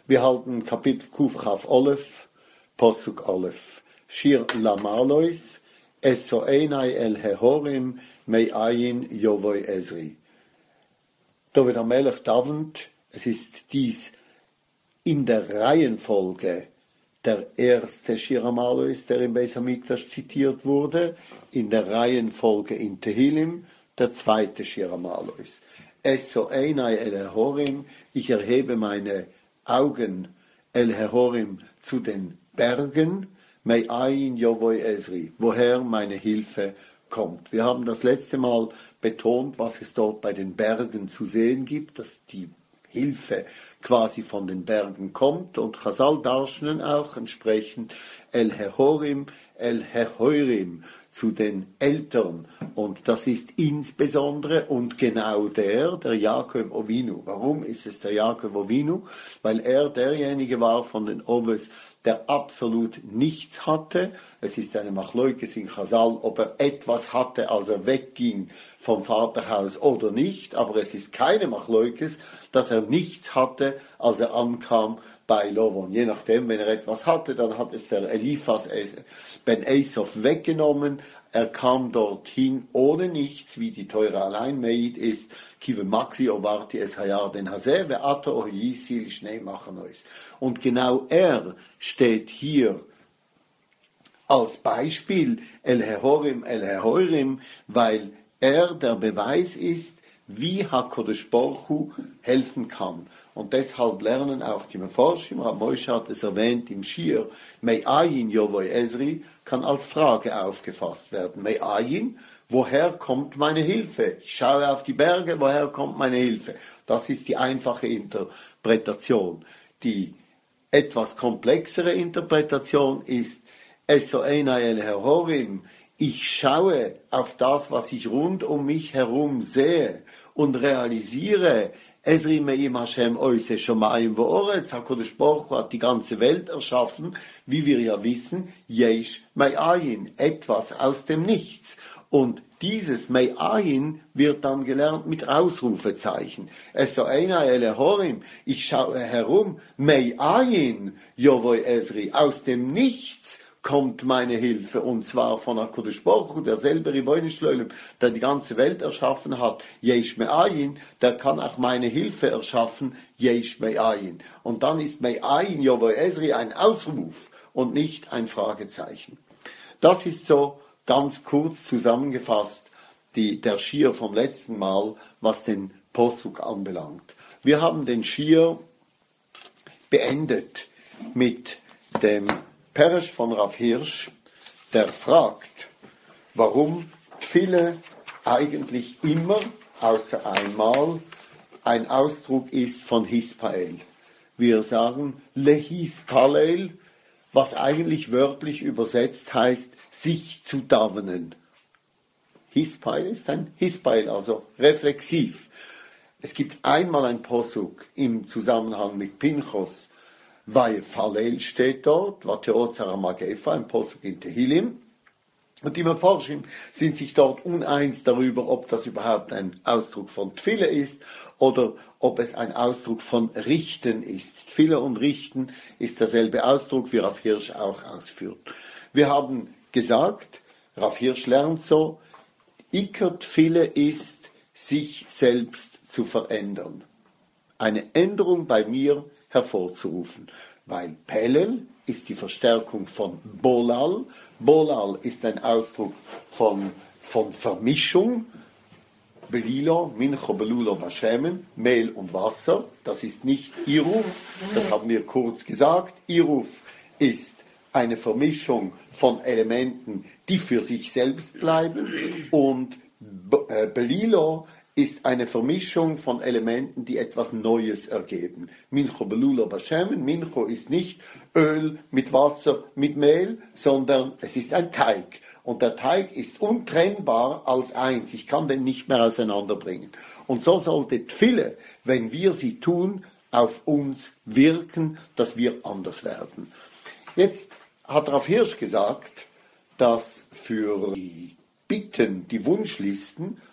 Wir halten Kapitel Kuf Chaf Olef, Posuk Olef. Shir Lamalois, Eso Einai El Hehorim, Mei Ayin Yovoi Ezri. David HaMelech davent, es ist dies in der Reihenfolge der erste Shir Lamalois, der im Beis Hamikdash zitiert wurde, in der Reihenfolge in Tehillim, der zweite Shir Lamalois. Eso Einai El Hehorim, ich erhebe meine Augen El Hehorim zu den Bergen, Mei Ayin Yovoi Ezri, woher meine Hilfe kommt. Wir haben das letzte Mal betont, was es dort bei den Bergen zu sehen gibt, dass die Hilfe quasi von den Bergen kommt, und Chazal darstellen auch entsprechend El Hehorim, El Hehorim, zu den Eltern, und das ist insbesondere und genau der Jakob Ovinu. Warum ist es der Jakob Ovinu? Weil er derjenige war von den Oves, der absolut nichts hatte. Es ist eine Machleukes in Chazal, ob er etwas hatte, als er wegging vom Vaterhaus oder nicht, aber es ist keine Machleukes, dass er nichts hatte, als er ankam bei Lovon. Je nachdem, wenn er etwas hatte, dann hat es der Eliphas ben Esof weggenommen. Er kam dorthin ohne nichts, wie die Teure allein meid ist. Kive makli ovarti es hayar den hazeh ve ato ohisil schnei machen ois. Und genau er steht hier als Beispiel El Hehorim, weil er der Beweis ist, wie HaKadosh Baruch Hu helfen kann. Und deshalb lernen auch die Meforschim, Rav Moshe hat es erwähnt im Shir, Mei Ayin Yovoi Ezri, kann als Frage aufgefasst werden. Mei Ayin, woher kommt meine Hilfe? Ich schaue auf die Berge, woher kommt meine Hilfe? Das ist die einfache Interpretation. Die etwas komplexere Interpretation ist, Eso Einai El Hehorim, ich schaue auf das, was ich rund um mich herum sehe und realisiere, Ezri Me'im Hashem Oise Shomayim Vo'oretz, HaKadosh Baruch Hu hat die ganze Welt erschaffen, wie wir ja wissen, Yesh Mei Ayin, etwas aus dem Nichts. Und dieses Mei Ayin wird dann gelernt mit Ausrufezeichen. Eso Einai El Hehorim, ich schaue herum, Mei Ayin Yovoi Ezri, aus dem Nichts kommt meine Hilfe, und zwar von HaKadosh Baruch Hu, derselbe Ribono Shel Olam, der die ganze Welt erschaffen hat, Yesh Me'ayin, der kann auch meine Hilfe erschaffen, Yesh Me'ayin. Und dann ist Me'ayin Yovoi Ezri ein Ausruf und nicht ein Fragezeichen. Das ist so ganz kurz zusammengefasst der Shir vom letzten Mal, was den Posuk anbelangt. Wir haben den Shir beendet mit dem Peresh von Rav Hirsch, der fragt, warum Tfile eigentlich immer, außer einmal, ein Ausdruck ist von Hispael. Wir sagen Lehispalel, was eigentlich wörtlich übersetzt heißt, sich zu davenen. Hispael ist ein Hispael, also reflexiv. Es gibt einmal ein Posuk im Zusammenhang mit Pinchos, weil Falel steht dort, Vateozara Magefa, ein Posuk in Tehillim. Und die Meforschim sind sich dort uneins darüber, ob das überhaupt ein Ausdruck von Tfile ist oder ob es ein Ausdruck von Richten ist. Tfile und Richten ist derselbe Ausdruck, wie Rav Hirsch auch ausführt. Wir haben gesagt, Rav Hirsch lernt so, Iker Tfile ist, sich selbst zu verändern. Eine Änderung bei mir hervorzurufen, weil Pelel ist die Verstärkung von Bolal. Bolal ist ein Ausdruck von Vermischung. Belilo, Mincho, Belulo, Vashemen, Mehl und Wasser. Das ist nicht Iruf, das haben wir kurz gesagt. Iruf ist eine Vermischung von Elementen, die für sich selbst bleiben, und Belilo ist eine Vermischung von Elementen, die etwas Neues ergeben. Mincho belulo bashemen. Mincho ist nicht Öl mit Wasser, mit Mehl, sondern es ist ein Teig. Und der Teig ist untrennbar als eins. Ich kann den nicht mehr auseinanderbringen. Und so sollte Tfile, wenn wir sie tun, auf uns wirken, dass wir anders werden. Jetzt hat Rav Hirsch gesagt, dass für die Bitten, die Wunschlisten,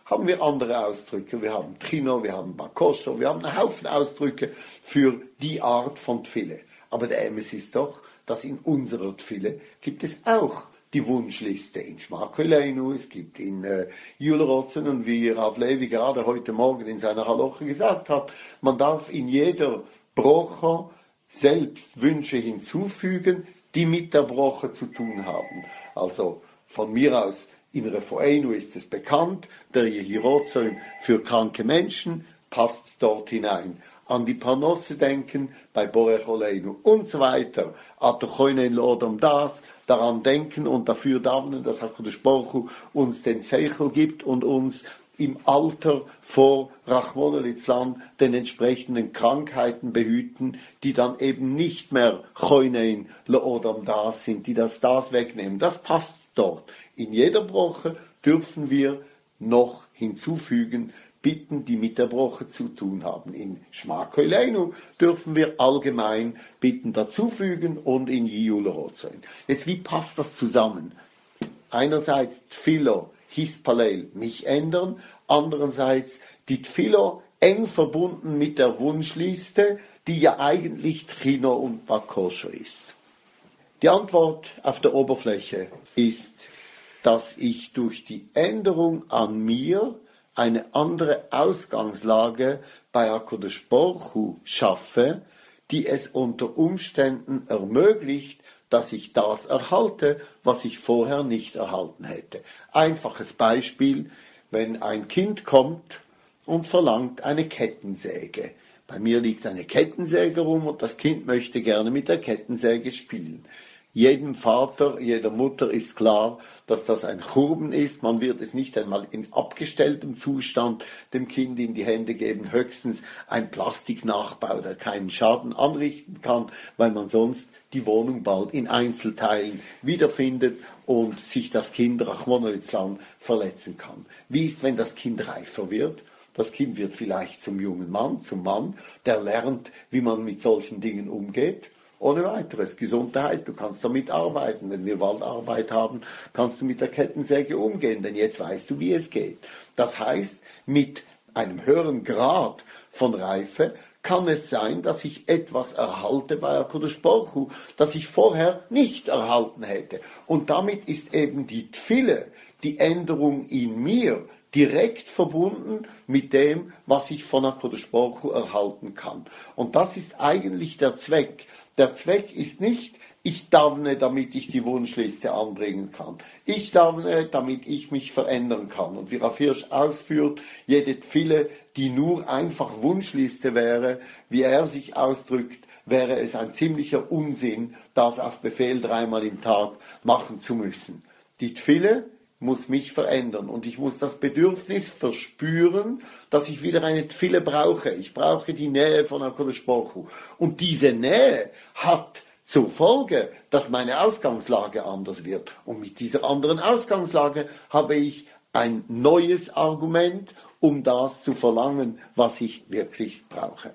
haben wir andere Ausdrücke. Wir haben Trino, wir haben Bakosho, wir haben einen Haufen Ausdrücke für die Art von Tfille. Aber der Emes ist doch, dass in unserer Tfille gibt es auch die Wunschliste in Shmakoleinu, es gibt in Julerotzen und wie Rav Levi gerade heute Morgen in seiner Haloche gesagt hat, man darf in jeder Broche selbst Wünsche hinzufügen, die mit der Broche zu tun haben. Also von mir aus in Refoenu ist es bekannt, der Jehirotzoim für kranke Menschen passt dort hinein. An die Parnosse denken, bei Borech Oleinu und so weiter. Atochoinen Lodom das, daran denken und dafür davenen, dass HaKadosh Baruch Hu uns den Seichel gibt und uns im Alter vor Rachmon litzlan den entsprechenden Krankheiten behüten, die dann eben nicht mehr Choinein Lodom das sind, die das wegnehmen. Das passt dort. In jeder Broche dürfen wir noch hinzufügen, Bitten, die mit der Broche zu tun haben. In Shmakoleinu dürfen wir allgemein Bitten dazufügen und in Jiulerotzein. Jetzt, wie passt das zusammen? Einerseits Tfilo, Hispalel, mich ändern. Andererseits die Tfilo eng verbunden mit der Wunschliste, die ja eigentlich Trino und Bakosho ist. Die Antwort auf der Oberfläche ist, dass ich durch die Änderung an mir eine andere Ausgangslage bei HaKadosh Baruch Hu schaffe, die es unter Umständen ermöglicht, dass ich das erhalte, was ich vorher nicht erhalten hätte. Einfaches Beispiel, wenn ein Kind kommt und verlangt eine Kettensäge. Bei mir liegt eine Kettensäge rum und das Kind möchte gerne mit der Kettensäge spielen. Jedem Vater, jeder Mutter ist klar, dass das ein Churben ist. Man wird es nicht einmal in abgestelltem Zustand dem Kind in die Hände geben. Höchstens ein Plastiknachbau, der keinen Schaden anrichten kann, weil man sonst die Wohnung bald in Einzelteilen wiederfindet und sich das Kind Rachmon litzlan verletzen kann. Wie ist, wenn das Kind reifer wird? Das Kind wird vielleicht zum jungen Mann, zum Mann, der lernt, wie man mit solchen Dingen umgeht. Ohne weiteres. Gesundheit, du kannst damit arbeiten. Wenn wir Waldarbeit haben, kannst du mit der Kettensäge umgehen, denn jetzt weißt du, wie es geht. Das heißt, mit einem höheren Grad von Reife kann es sein, dass ich etwas erhalte bei HaKadosh Baruch Hu, das ich vorher nicht erhalten hätte. Und damit ist eben die Tfille, die Änderung in mir, direkt verbunden mit dem, was ich von HaKadosh Baruch Hu erhalten kann. Und das ist eigentlich der Zweck. Der Zweck ist nicht, ich davne, damit ich die Wunschliste anbringen kann. Ich davne, damit ich mich verändern kann. Und wie Rav Hirsch ausführt, jede Tfille, die nur einfach Wunschliste wäre, wie er sich ausdrückt, wäre es ein ziemlicher Unsinn, das auf Befehl 3-mal im Tag machen zu müssen. Die Tfille muss mich verändern und ich muss das Bedürfnis verspüren, dass ich wieder eine Tfille brauche. Ich brauche die Nähe von HaKadosh Baruch Hu. Und diese Nähe hat zur Folge, dass meine Ausgangslage anders wird. Und mit dieser anderen Ausgangslage habe ich ein neues Argument, um das zu verlangen, was ich wirklich brauche.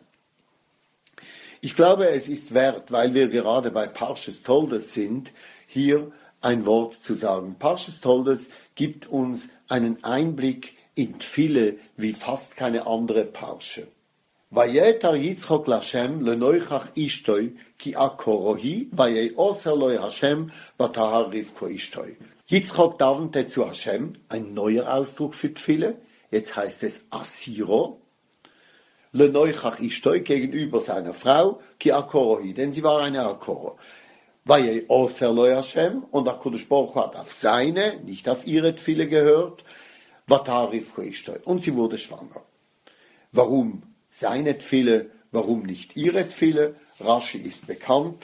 Ich glaube, es ist wert, weil wir gerade bei Parshas Toldos sind, hier ein Wort zu sagen. Parshas Toldos gibt uns einen Einblick in Tfille wie fast keine andere Parsche. Vayetar Yitzchok Lashem lenoichach ishtoi ki akorohi vayei oser loy Hashem vatahar Rivko ishtoi. Yitzchok davente zu Hashem, ein neuer Ausdruck für Tfille. Jetzt heißt es Asiro. Lenoichach ishtoi gegenüber seiner Frau ki akorohi, denn sie war eine Akoro. Weil Oser lo Hashem und HaKadosh Baruch Hu hat auf seine, nicht auf ihre Tfille gehört, Vatar Rivko ishtoi. Und sie wurde schwanger. Warum seine Tfille, warum nicht ihre Tfille? Rashi ist bekannt.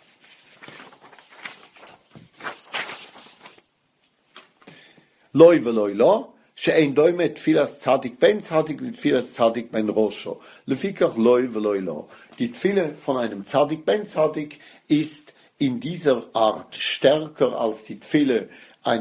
Loi veloi lo, she'ein doime tfilas tzadik ben tzadik tfilas tzadik ben rosho. Lefikach loi veloi lo. Die Tfille von einem Tzadik ben Tzadik ist in dieser Art stärker als die Tfille eines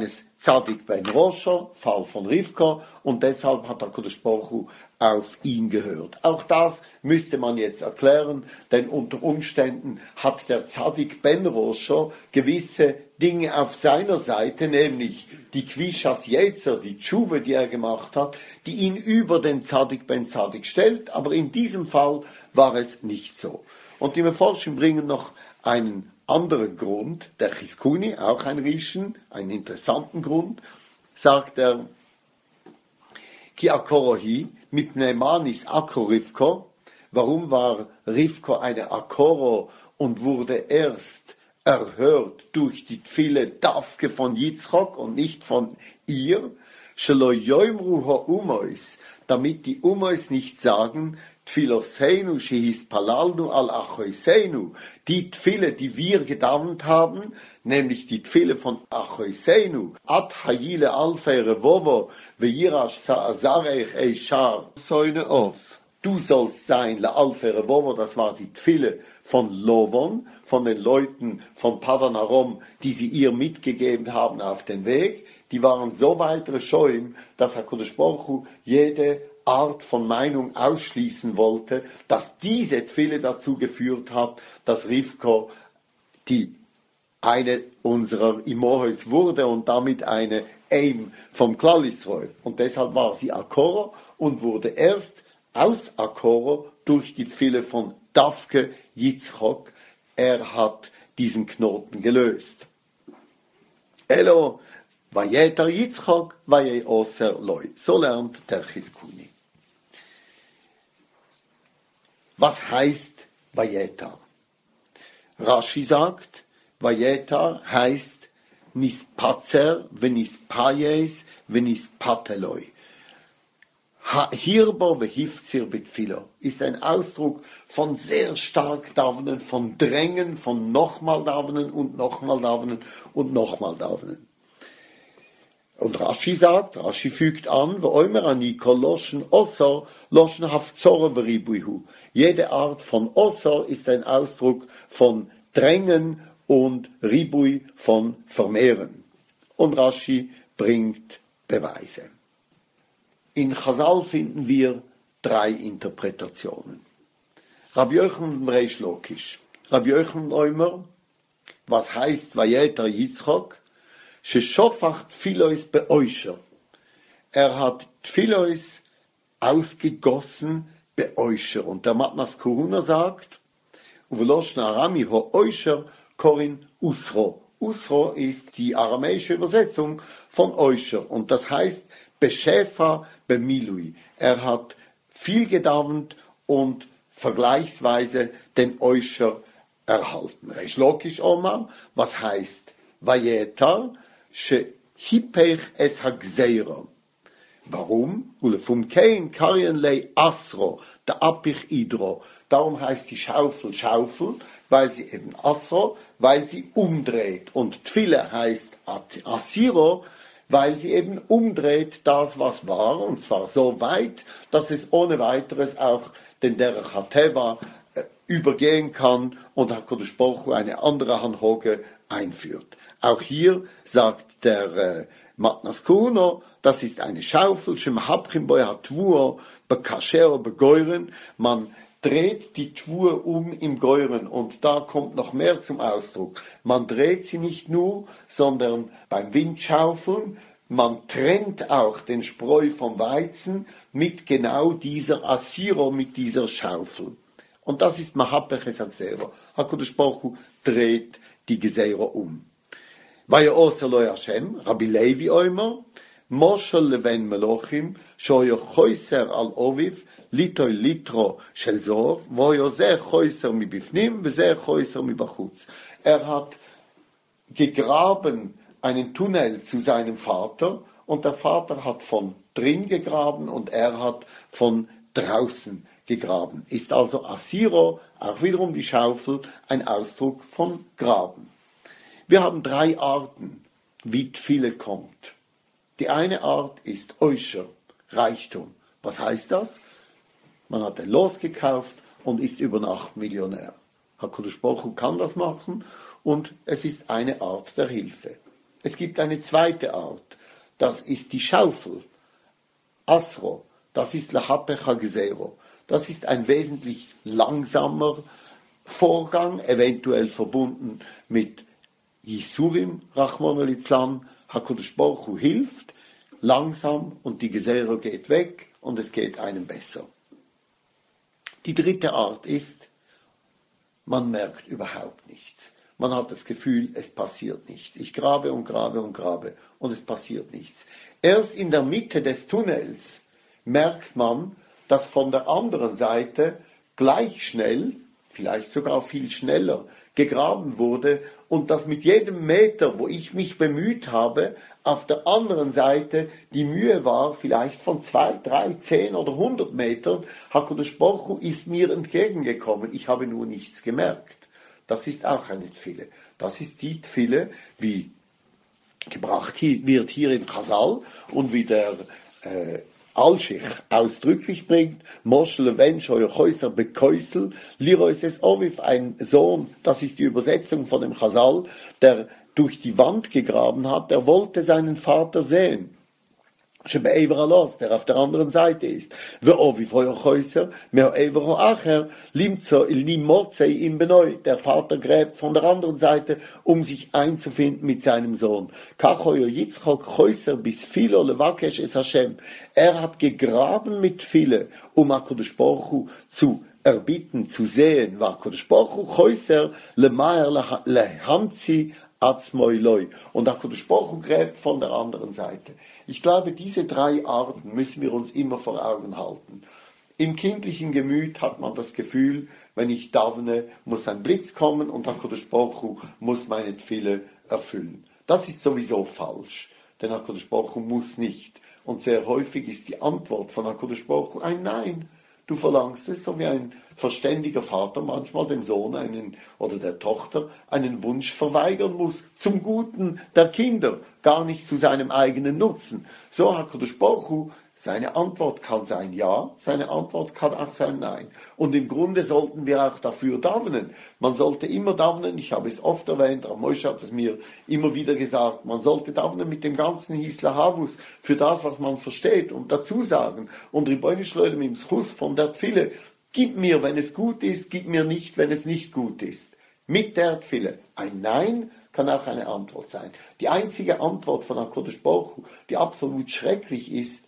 Tzadik ben Rosher, Fall von Rivka, und deshalb hat HaKadosh Baruch Hu auf ihn gehört. Auch das müsste man jetzt erklären, denn unter Umständen hat der Tzadik ben Rosher gewisse Dinge auf seiner Seite, nämlich die Quishas Yetzer, die Tshuve, die er gemacht hat, die ihn über den Tzadik ben Tzadik stellt, aber in diesem Fall war es nicht so. Und die Meforschim bringen noch einen anderen Grund, der Chizkuni, auch ein Rischen, einen interessanten Grund, sagt er, Ki akorohi, mit Neimanis Akor Rivko. Warum war Rivko eine Akoro und wurde erst erhört durch die Tfile Davke von Yitzchok und nicht von ihr? Shelo yoimru ha'umois, damit die Umois nicht sagen, Tfiloseinu shehispalalnu al achoiseinu, die Tfile, die wir gedammt haben, nämlich die Tfile von Achoiseinu, Ad hayile alfei revovo, veyirash sa'azarech eishar, soine of. Du sollst sein, la alfei revovo, das war die Tfile von Lovon, von den Leuten von Padan Aram, die sie ihr mitgegeben haben auf den Weg. Die waren so weitere Scheuen, dass HaKadosh Baruch Hu jede Art von Meinung ausschließen wollte, dass diese Tfile dazu geführt hat, dass Rivka die eine unserer Imohes wurde und damit eine Eim vom Klal Yisrael. Und deshalb war sie Akoro und wurde erst aus Akoro durch die Tfile von Davke Yitzchok. Er hat diesen Knoten gelöst. Elo Vayeter Yitzchok, Vaye Oser Loi. So lernt der Chizkuni. Was heißt Vayeter? Rashi sagt, Vayeter heißt Nispatzer, Venispayes, Venispateloi. Hirbo vehifzir bitfilo ist ein Ausdruck von sehr stark davenen, von Drängen, von nochmal davenen und nochmal davenen und nochmal davenen. Und Rashi fügt an, jede Art von Osor ist ein Ausdruck von Drängen und Ribui von Vermehren. Und Rashi bringt Beweise. In Chazal finden wir 3 Interpretationen. Rabbi Yochanan Reish Lakish. Rabbi Yochanan Omer, was heißt Vayeter Yitzchok? Sheshofach Tfilois beoischer. Er hat Tfilois ausgegossen beoischer. Und der Matnas Kuruna sagt, Uveloshna Arami ho oischer korin usro. Usro ist die aramäische Übersetzung von oischer. Und das heißt Beschäfer bemilui. Er hat viel gedauert und vergleichsweise den oischer erhalten. Reish Lakish Omar, was heißt Vayeter? Shehipech es hagzeira. Warum? Ulefum kein karienlei asro, der apich idro. Darum heißt die Schaufel Schaufel, weil sie eben asro, weil sie umdreht. Und Tfile heißt asiro, weil sie eben umdreht das, was war, und zwar so weit, dass es ohne weiteres auch den Derech HaTeva übergehen kann und HaKadosh Baruch Hu eine andere Hanhoge einführt. Auch hier sagt der Matnas Kuruna, das ist eine Schaufel, man dreht die Tvur um im Geuren und da kommt noch mehr zum Ausdruck. Man dreht sie nicht nur, sondern beim Windschaufeln, man trennt auch den Spreu vom Weizen mit genau dieser Asiro, mit dieser Schaufel. Und das ist Mahapech es Hagsero. HaKadosh Baruch Hu dreht die Gesero um. Vaya Oser Lo Hashem, Rabbi Levi Omer, Moshel Leven Melochim, Shoyo Choyser al Oviv, Litoy Litro Shel Zov, Voyo Zeh Choyser mi Bifnim, Zeh Choyser mi Bachutz. Er hat gegraben einen Tunnel zu seinem Vater und der Vater hat von drin gegraben und er hat von draußen gegraben. Ist also Asiro, auch wiederum die Schaufel, ein Ausdruck von Graben. Wir haben 3 Arten, wie Tfile kommt. Die eine Art ist Oischer, Reichtum. Was heißt das? Man hat ein Los gekauft und ist über Nacht Millionär. HaKadosh Baruch Hu kann das machen und es ist eine Art der Hilfe. Es gibt eine zweite Art, das ist die Schaufel, Asro, das ist Lahapecha Gesero. Das ist ein wesentlich langsamer Vorgang, eventuell verbunden mit Yisurim, Rachmon al-Islam, HaKadosh Baruch Hu hilft, langsam und die Gesero geht weg und es geht einem besser. Die dritte Art ist, man merkt überhaupt nichts. Man hat das Gefühl, es passiert nichts. Ich grabe und grabe und grabe und es passiert nichts. Erst in der Mitte des Tunnels merkt man, dass von der anderen Seite gleich schnell, vielleicht sogar viel schneller, gegraben wurde und dass mit jedem Meter, wo ich mich bemüht habe, auf der anderen Seite die Mühe war, vielleicht von 2, 3, 10 oder 100 Metern, HaKadosh Baruch Hu ist mir entgegengekommen. Ich habe nur nichts gemerkt. Das ist auch eine Tfille. Das ist die Tfille, wie gebracht wird hier in Chazal und wie der Alschich ausdrücklich bringt, Moschel wenn scheuer Häuser bekäusel, Lirois es Oviv, ein Sohn, das ist die Übersetzung von dem Chazal, der durch die Wand gegraben hat, der wollte seinen Vater sehen. Der auf der anderen Seite ist. Der Vater gräbt von der anderen Seite, um sich einzufinden mit seinem Sohn. Er hat gegraben mit Phile, um HaKadosh Baruch Hu zu erbitten, zu sehen. Und HaKadosh Baruch Hu gräbt von der anderen Seite. Ich glaube, diese drei Arten müssen wir uns immer vor Augen halten. Im kindlichen Gemüt hat man das Gefühl, wenn ich davne, muss ein Blitz kommen und HaKadosh Baruch Hu muss meine Tfille erfüllen. Das ist sowieso falsch, denn HaKadosh Baruch Hu muss nicht. Und sehr häufig ist die Antwort von HaKadosh Baruch Hu ein Nein. Du verlangst es, so wie ein verständiger Vater manchmal dem Sohn oder der Tochter einen Wunsch verweigern muss, zum Guten der Kinder, gar nicht zu seinem eigenen Nutzen. So hat HaKadosh Baruch Hu, seine Antwort kann sein Ja, seine Antwort kann auch sein Nein. Und im Grunde sollten wir auch dafür davnen. Man sollte immer davnen, ich habe es oft erwähnt, Moshe hat es mir immer wieder gesagt, man sollte davnen mit dem ganzen Hisla Havus für das, was man versteht und dazu sagen. Und Ribono Shel Olam im Schuss von der Tfille, gib mir, wenn es gut ist, gib mir nicht, wenn es nicht gut ist. Mit der Tfille. Ein Nein kann auch eine Antwort sein. Die einzige Antwort von HaKadosh Baruch Hu, die absolut schrecklich ist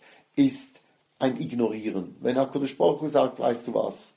ein Ignorieren. Wenn HaKadosh Baruch Hu sagt, weißt du was,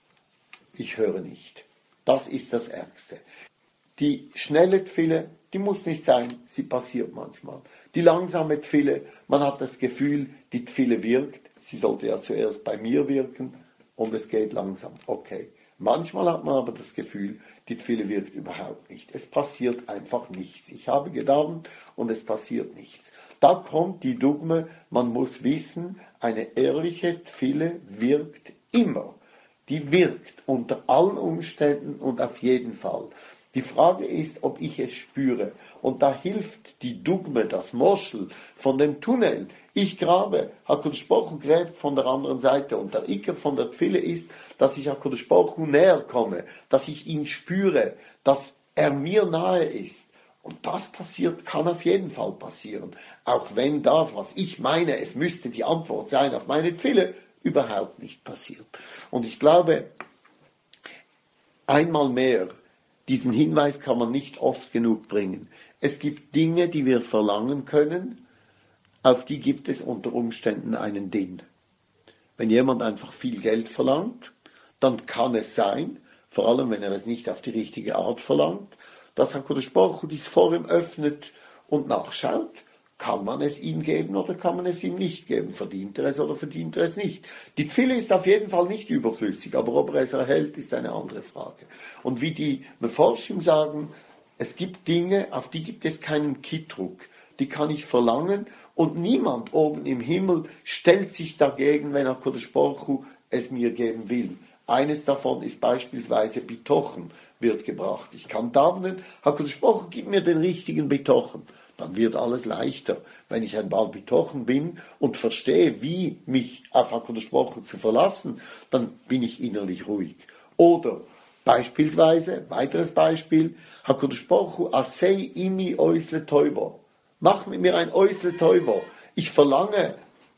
ich höre nicht. Das ist das Ärgste. Die schnelle Tfille, die muss nicht sein, sie passiert manchmal. Die langsame Tfille, man hat das Gefühl, die Tfille wirkt, sie sollte ja zuerst bei mir wirken und es geht langsam. Okay. Manchmal hat man aber das Gefühl, die Tfille wirkt überhaupt nicht. Es passiert einfach nichts. Ich habe gedauert und es passiert nichts. Da kommt die Dogme, man muss wissen, eine ehrliche Tfille wirkt immer. Die wirkt unter allen Umständen und auf jeden Fall. Die Frage ist, ob ich es spüre. Und da hilft die Dogme, das Moschel von dem Tunnel. Ich grabe, HaKadosh Baruch Hu gräbt von der anderen Seite. Und der Iker von der Tfille ist, dass ich HaKadosh Baruch Hu näher komme, dass ich ihn spüre, dass er mir nahe ist. Und das passiert, kann auf jeden Fall passieren. Auch wenn das, was ich meine, es müsste die Antwort sein auf meine Tfille, überhaupt nicht passiert. Und ich glaube, einmal mehr, diesen Hinweis kann man nicht oft genug bringen. Es gibt Dinge, die wir verlangen können, auf die gibt es unter Umständen einen Din. Wenn jemand einfach viel Geld verlangt, dann kann es sein, vor allem wenn er es nicht auf die richtige Art verlangt, dass HaKadosh Baruch Hu dies vor ihm öffnet und nachschaut, kann man es ihm geben oder kann man es ihm nicht geben? Verdient er es oder verdient er es nicht? Die Tfille ist auf jeden Fall nicht überflüssig, aber ob er es erhält, ist eine andere Frage. Und wie die Meforschim sagen, es gibt Dinge, auf die gibt es keinen Kittdruck. Die kann ich verlangen und niemand oben im Himmel stellt sich dagegen, wenn HaKadosh Baruch Hu es mir geben will. Eines davon ist beispielsweise Bitochen, wird gebracht. Ich kann davnen, HaKadosh Baruch Hu, gib mir den richtigen Bitochen. Dann wird alles leichter. Wenn ich ein Baal Bitochen bin und verstehe, wie mich auf HaKadosh Baruch Hu zu verlassen, dann bin ich innerlich ruhig. Oder beispielsweise, weiteres Beispiel, HaKadosh Baruch Hu, Asei imi oisle teuvo. Mach mit mir ein Äusle Teuver. Ich verlange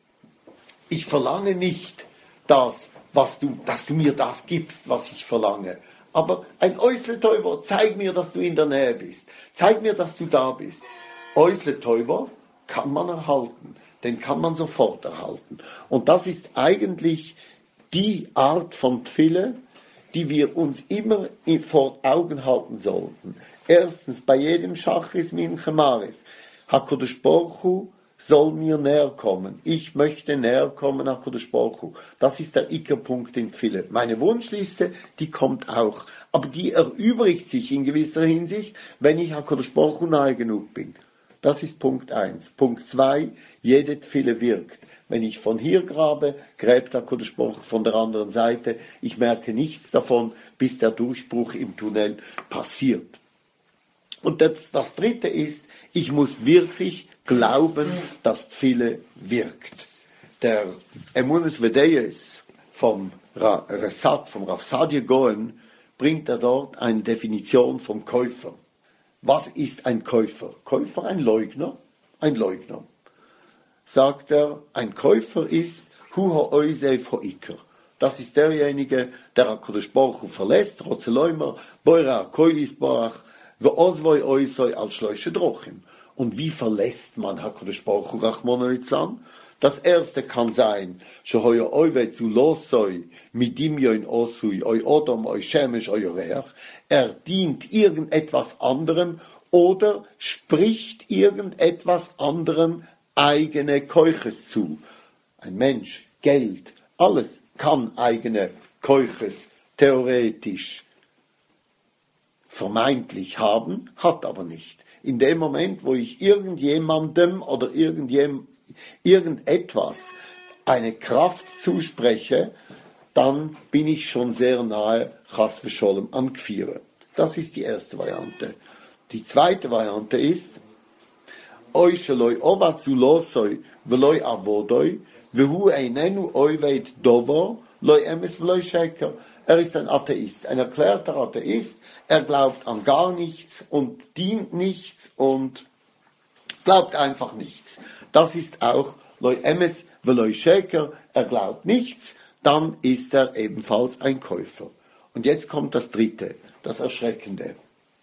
nicht dass du mir das gibst, was ich verlange. Aber ein Äusle Teuver, zeig mir, dass du in der Nähe bist. Zeig mir, dass du da bist. Äusle Teuver kann man erhalten. Den kann man sofort erhalten. Und das ist eigentlich die Art von Tfille, die wir uns immer vor Augen halten sollten. Erstens, bei jedem Schachris Mincha Marif. HaKadosh Baruch Hu soll mir näher kommen. Ich möchte näher kommen, HaKadosh Baruch Hu. Das ist der Ickerpunkt in Tfille. Meine Wunschliste, die kommt auch. Aber die erübrigt sich in gewisser Hinsicht, wenn ich HaKadosh Baruch Hu nahe genug bin. Das ist Punkt 1. Punkt 2, jede Tfille wirkt. Wenn ich von hier grabe, gräbt HaKadosh Baruch Hu von der anderen Seite. Ich merke nichts davon, bis der Durchbruch im Tunnel passiert. Und das Dritte ist, ich muss wirklich glauben, dass Tfille wirkt. Der Emunes Vedeyes vom Resat, vom Rav Sadia Gaon, bringt er dort eine Definition vom Käufer. Was ist ein Käufer? Käufer, ein Leugner. Ein Leugner. Sagt er, ein Käufer ist Huha Oisef Hoiker. Das ist derjenige, der HaKadosh Baruch Hu verlässt, Rotzeleumer, Boira, Koilis Barach, Ve'ozvoi Oisoi al Shloishe Drochim. Und wie verlässt man HaKadosh Baruch Hu Rachmana litzlan? Das erste kann sein, Shehoya Oivet zu Losoi, Midim Yoin Osui, Oi Odom, Oi Shemesh, Oi Reach. Er dient irgendetwas anderem oder spricht irgendetwas anderem eigene Keuches zu. Ein Mensch, Geld, alles kann eigene Keuches theoretisch vermeintlich haben, hat aber nicht. In dem Moment, wo ich irgendjemandem oder irgendetwas eine Kraft zuspreche, dann bin ich schon sehr nahe Chas v'Sholem an Kfire. Das ist die erste Variante. Die zweite Variante ist, Oy sheloi ovad zu losoi veloi avodoi vehu einenu oiveit dovo loi emes veloi sheker. Er ist ein Atheist, ein erklärter Atheist. Er glaubt an gar nichts und dient nichts und glaubt einfach nichts. Das ist auch Loi Emes Veloi Sheker. Er glaubt nichts, dann ist er ebenfalls ein Käufer. Und jetzt kommt das Dritte, das Erschreckende.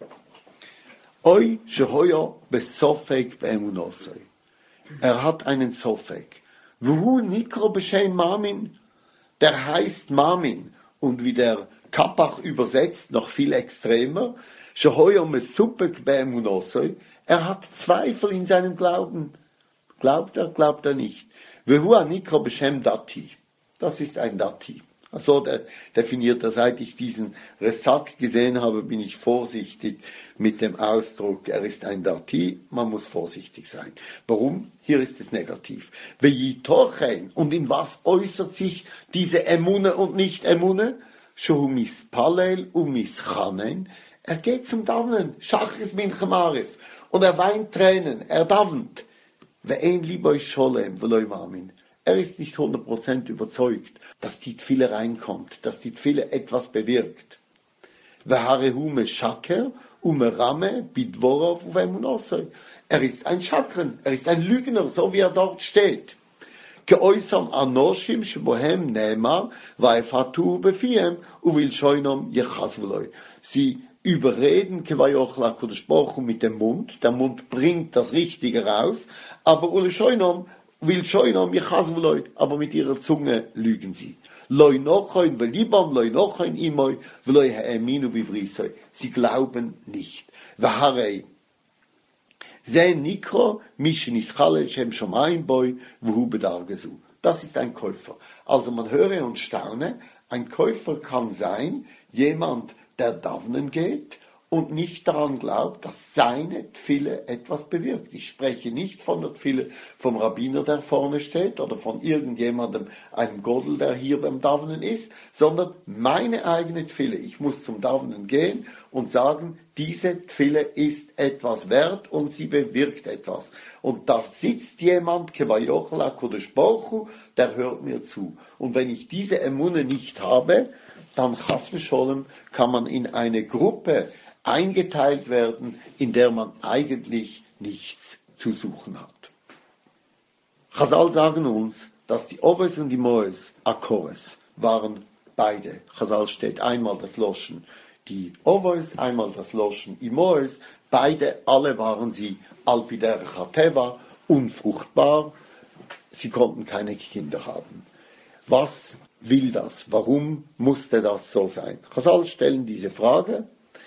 Oi shehoyo besofek beemunosoi. Er hat einen Sofek. Wuhu nikro beshem Mamin. Der heißt Mamin. Und wie der Kapach übersetzt, noch viel extremer, shehoyo mesupek beemunosoi. Er hat Zweifel in seinem Glauben. Glaubt er nicht. Vehu anikro beshem Dati. Das ist ein Dati. Also der definiert er, seit ich diesen Resak gesehen habe, bin ich vorsichtig mit dem Ausdruck, er ist ein Dati, man muss vorsichtig sein. Warum? Hier ist es negativ. Vejitochen, und in was äußert sich diese Emune und Nicht-Emune? Shohumis Palel umis Chanen. Er geht zum Davnen, Schachris Mincha Marif, und er weint Tränen, er davnt. Ve'en liboi Sholem ve'loi Mamin. Er ist nicht 100% überzeugt, dass die Tfille reinkommt, dass die Tfille etwas bewirkt. Ve'harehu Shaker umerame bidvorov uvemunosoi. Er ist ein Schakren, er ist ein Lügner, so wie er dort steht. Keoisam anoshim shebohem neemar vaefatu befiem uvilshoinom yechazvloi. Sie überreden Kevayochla Kodesh Baruch Hu mit dem Mund. Der Mund bringt das Richtige raus, aber uvilshoinom aber mit ihrer Zunge lügen sie. Sie glauben nicht. Das ist ein Käufer. Also man höre und staune, ein Käufer kann sein, jemand, der davnen geht und nicht daran glaubt, dass seine Tfille etwas bewirkt. Ich spreche nicht von der Tfille vom Rabbiner, der vorne steht, oder von irgendjemandem, einem Godel, der hier beim Davnen ist, sondern meine eigene Tfille. Ich muss zum Davnen gehen und sagen, diese Tfille ist etwas wert und sie bewirkt etwas. Und da sitzt jemand, Kevayochel Kodesh Baruch Hu, der hört mir zu. Und wenn ich diese Emune nicht habe, dann Chas v'Sholem kann man in eine Gruppe eingeteilt werden, in der man eigentlich nichts zu suchen hat. Chazal sagen uns, dass die Oves und die Moes, Akores, waren beide. Chazal steht einmal das Loschen die Oves, einmal das Loschen die Moes, beide, alle waren sie Alpi derech hateva, unfruchtbar, sie konnten keine Kinder haben. Was will das? Warum musste das so sein? Chazal stellen diese Frage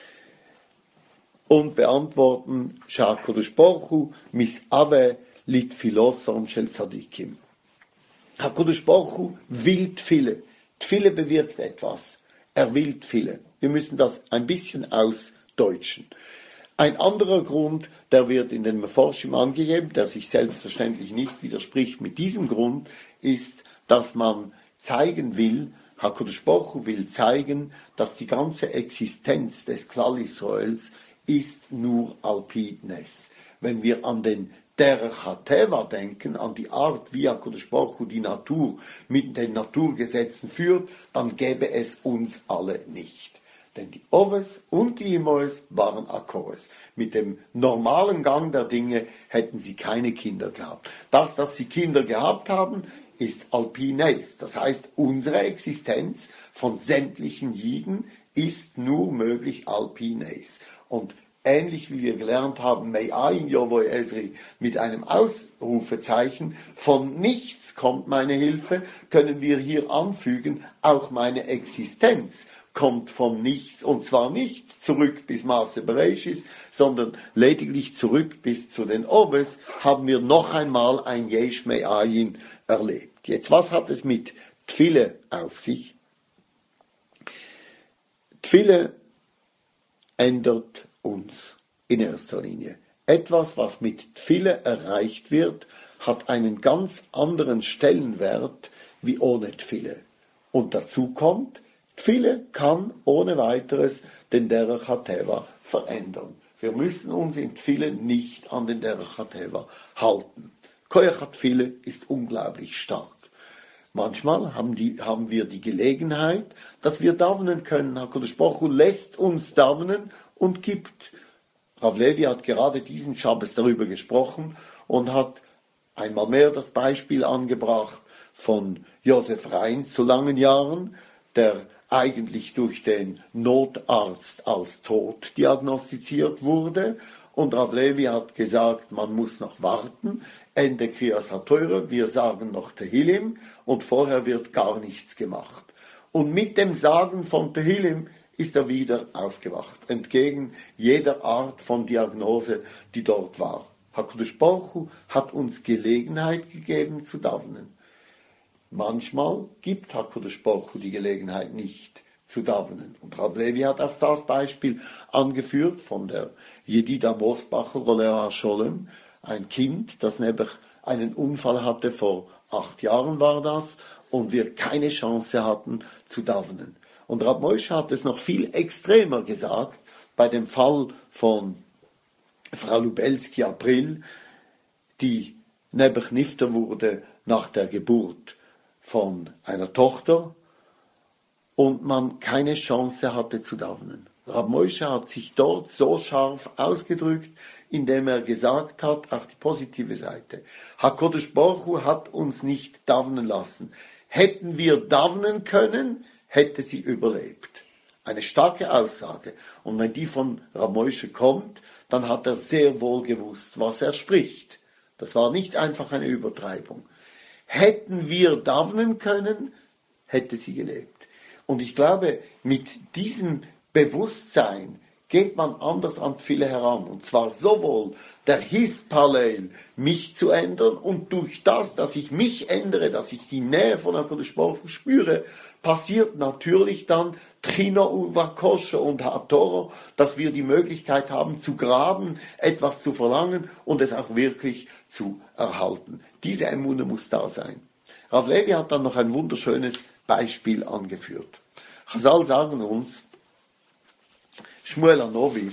und beantworten, Sha'HaKadosh Baruch Hu mis'ave litfiloson shel tzadikim. HaKadosh Baruch Hu will Tfile. Tfile bewirkt etwas. Er will Tfile. Wir müssen das ein bisschen ausdeutschen. Ein anderer Grund, der wird in den Meforschim angegeben, der sich selbstverständlich nicht widerspricht mit diesem Grund, ist, dass man zeigen will, HaKadosh Baruch Hu will zeigen, dass die ganze Existenz des Klal Israels ist nur Alpi Nes. Wenn wir an den Derech HaTeva denken, an die Art, wie HaKadosh Baruch Hu die Natur mit den Naturgesetzen führt, dann gäbe es uns alle nicht. Denn die Oves und die Imoes waren Akores. Mit dem normalen Gang der Dinge hätten sie keine Kinder gehabt. Das, dass sie Kinder gehabt haben, ist Alpineis. Das heißt, unsere Existenz von sämtlichen Jiden ist nur möglich Alpineis. Und ähnlich wie wir gelernt haben, Me'ayin Yovoi Ezri mit einem Ausrufezeichen, von nichts kommt meine Hilfe, können wir hier anfügen, auch meine Existenz kommt vom Nichts, und zwar nicht zurück bis Maße Bereishis, sondern lediglich zurück bis zu den Oves, haben wir noch einmal ein Yesh Me'ayin erlebt. Jetzt, was hat es mit Tfile auf sich? Tfile ändert uns in erster Linie. Etwas, was mit Tfile erreicht wird, hat einen ganz anderen Stellenwert wie ohne Tfile. Und dazu kommt, Tfile kann ohne weiteres den Derech HaTeva verändern. Wir müssen uns in Tfile nicht an den Derech HaTeva halten. Koyach HaTfile ist unglaublich stark. Manchmal haben wir die Gelegenheit, dass wir davnen können. HaKadosh Baruch Hu lässt uns davnen und gibt. Rav Levi hat gerade diesen Schabbes darüber gesprochen und hat einmal mehr das Beispiel angebracht von Josef Rein zu langen Jahren, der eigentlich durch den Notarzt als tot diagnostiziert wurde. Und Rav Levi hat gesagt, man muss noch warten, Ende Kriyas HaTorah, wir sagen noch Tehillim und vorher wird gar nichts gemacht. Und mit dem Sagen von Tehillim ist er wieder aufgewacht, entgegen jeder Art von Diagnose, die dort war. HaKadosh Baruch Hu hat uns Gelegenheit gegeben zu davnen. Manchmal gibt HaKadosh Baruch Hu die Gelegenheit nicht zu davnen. Und Rav Levi hat auch das Beispiel angeführt von der Yedida Mosbacher Oleh HaSholem, ein Kind, das nämlich einen Unfall hatte, vor 8 Jahren war das, und wir keine Chance hatten zu davnen. Und Rav Moshe hat es noch viel extremer gesagt, bei dem Fall von Frau Lubelski-April, die nebach nifter wurde nach der Geburt von einer Tochter und man keine Chance hatte zu davnen. Rav Moshe hat sich dort so scharf ausgedrückt, indem er gesagt hat, auch die positive Seite, HaKadosh Baruch Hu hat uns nicht davnen lassen. Hätten wir davnen können, hätte sie überlebt. Eine starke Aussage. Und wenn die von Rav Moshe kommt, dann hat er sehr wohl gewusst, was er spricht. Das war nicht einfach eine Übertreibung. Hätten wir davnen können, hätte sie gelebt. Und ich glaube, mit diesem Bewusstsein geht man anders an viele heran. Und zwar sowohl der Hispalel, mich zu ändern, und durch das, dass ich mich ändere, dass ich die Nähe von HaKadosh Baruch Hu spüre, passiert natürlich dann Tchina Uvakoshe und HaTorah, dass wir die Möglichkeit haben zu graben, etwas zu verlangen und es auch wirklich zu erhalten. Diese Emune muss da sein. Rav Levi hat dann noch ein wunderschönes Beispiel angeführt. Chazal sagen uns, Shmuel Anovi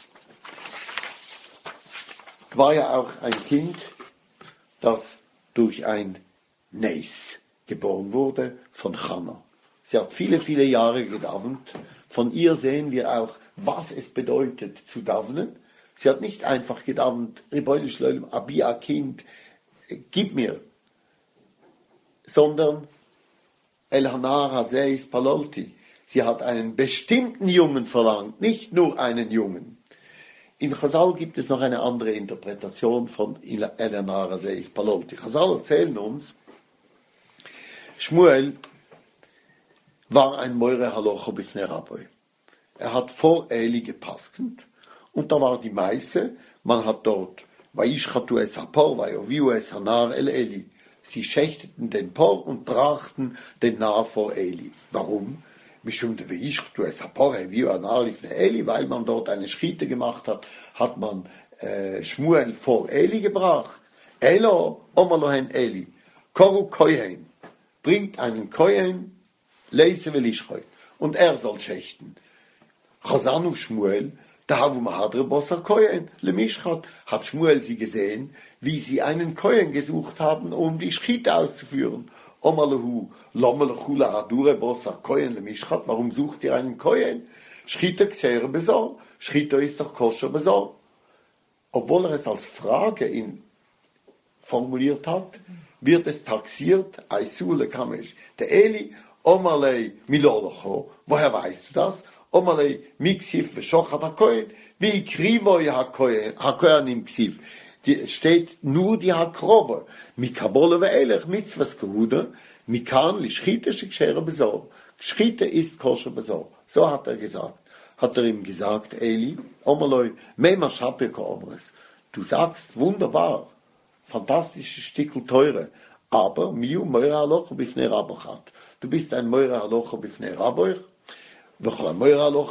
war ja auch ein Kind, das durch ein Neis geboren wurde von Chana. Sie hat viele, viele Jahre gedavnt. Von ihr sehen wir auch, was es bedeutet zu davnen. Sie hat nicht einfach gedammt, Ribono Shel Olam, Abi, ein Kind, gib mir, sondern Elhanar Hazeis Palolti. Sie hat einen bestimmten Jungen verlangt, nicht nur einen Jungen. In Chazal gibt es noch eine andere Interpretation von Elhanar Hazeis Palolti. Chazal erzählen uns, Shmuel war ein Moire Halocho bifnei Rabbi. Er hat vor Eli gepaskend und da war die Meise, man hat dort Vayishchatu es hapor, vayoviu es hanar el Eli. Sie schächteten den Por und brachten den Nar vor Eli. Warum? Weil man dort eine Schritte gemacht hat, hat man Shmuel vor Eli gebracht. Elo, Omalohen Eli. Koru Kohen. Bringt einen Kohen, leise Velishchoy. Und er soll schächten. Chazanu Shmuel, da wo man hadre Bosser Kohen, Lemischchat, hat Shmuel sie gesehen, wie sie einen Kohen gesucht haben, um die Schritte auszuführen. Omalahu, Lomalachula Adure Bosser Kohen, Lemischchat, warum sucht ihr einen Kohen? Schritte xere besor, Schritte ist doch koscher besor. Obwohl er es als Frage formuliert hat, wird es taxiert, Aisule Kamesh. Der Eli, Omalei Milolocho, woher weißt du das? Omalei Miksif Veshochat HaKohen, wie Krivoy HaKohen im Ksif. Steht nur die Hakrove. Mikabole ve'elech mitzvahs gehude, mikan li Schchite shekshera besor. Schchite ist koscher besor. So hat er gesagt. Hat er ihm gesagt, Eli, Omalei, Mema Shapirko Omres. Du sagst wunderbar, fantastisches Stückel teure, aber miu Moira Halocho bifnei Rabbochat. Du bist ein Moira Halocho bifnei Rabboch, und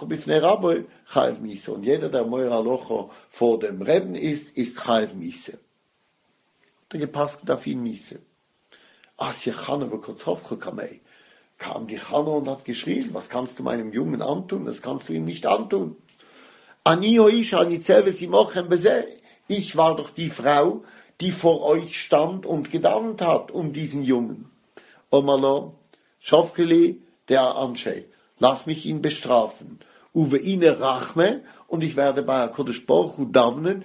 jeder, der Moira Halocho vor dem Rebben ist Chayev Mise. Der gepasst auf ihn Mise. Asje Chane Bekotzhofche Kamei. Kam die Chane und hat geschrien, was kannst du meinem Jungen antun? Das kannst du ihm nicht antun. Ich war doch die Frau, die vor euch stand und gedammt hat um diesen Jungen. Omalo, Schofkeli, der Anschei. Lass mich ihn bestrafen. Uwe ine rachme, und ich werde bei HaKadosh Baruch Hu davnen,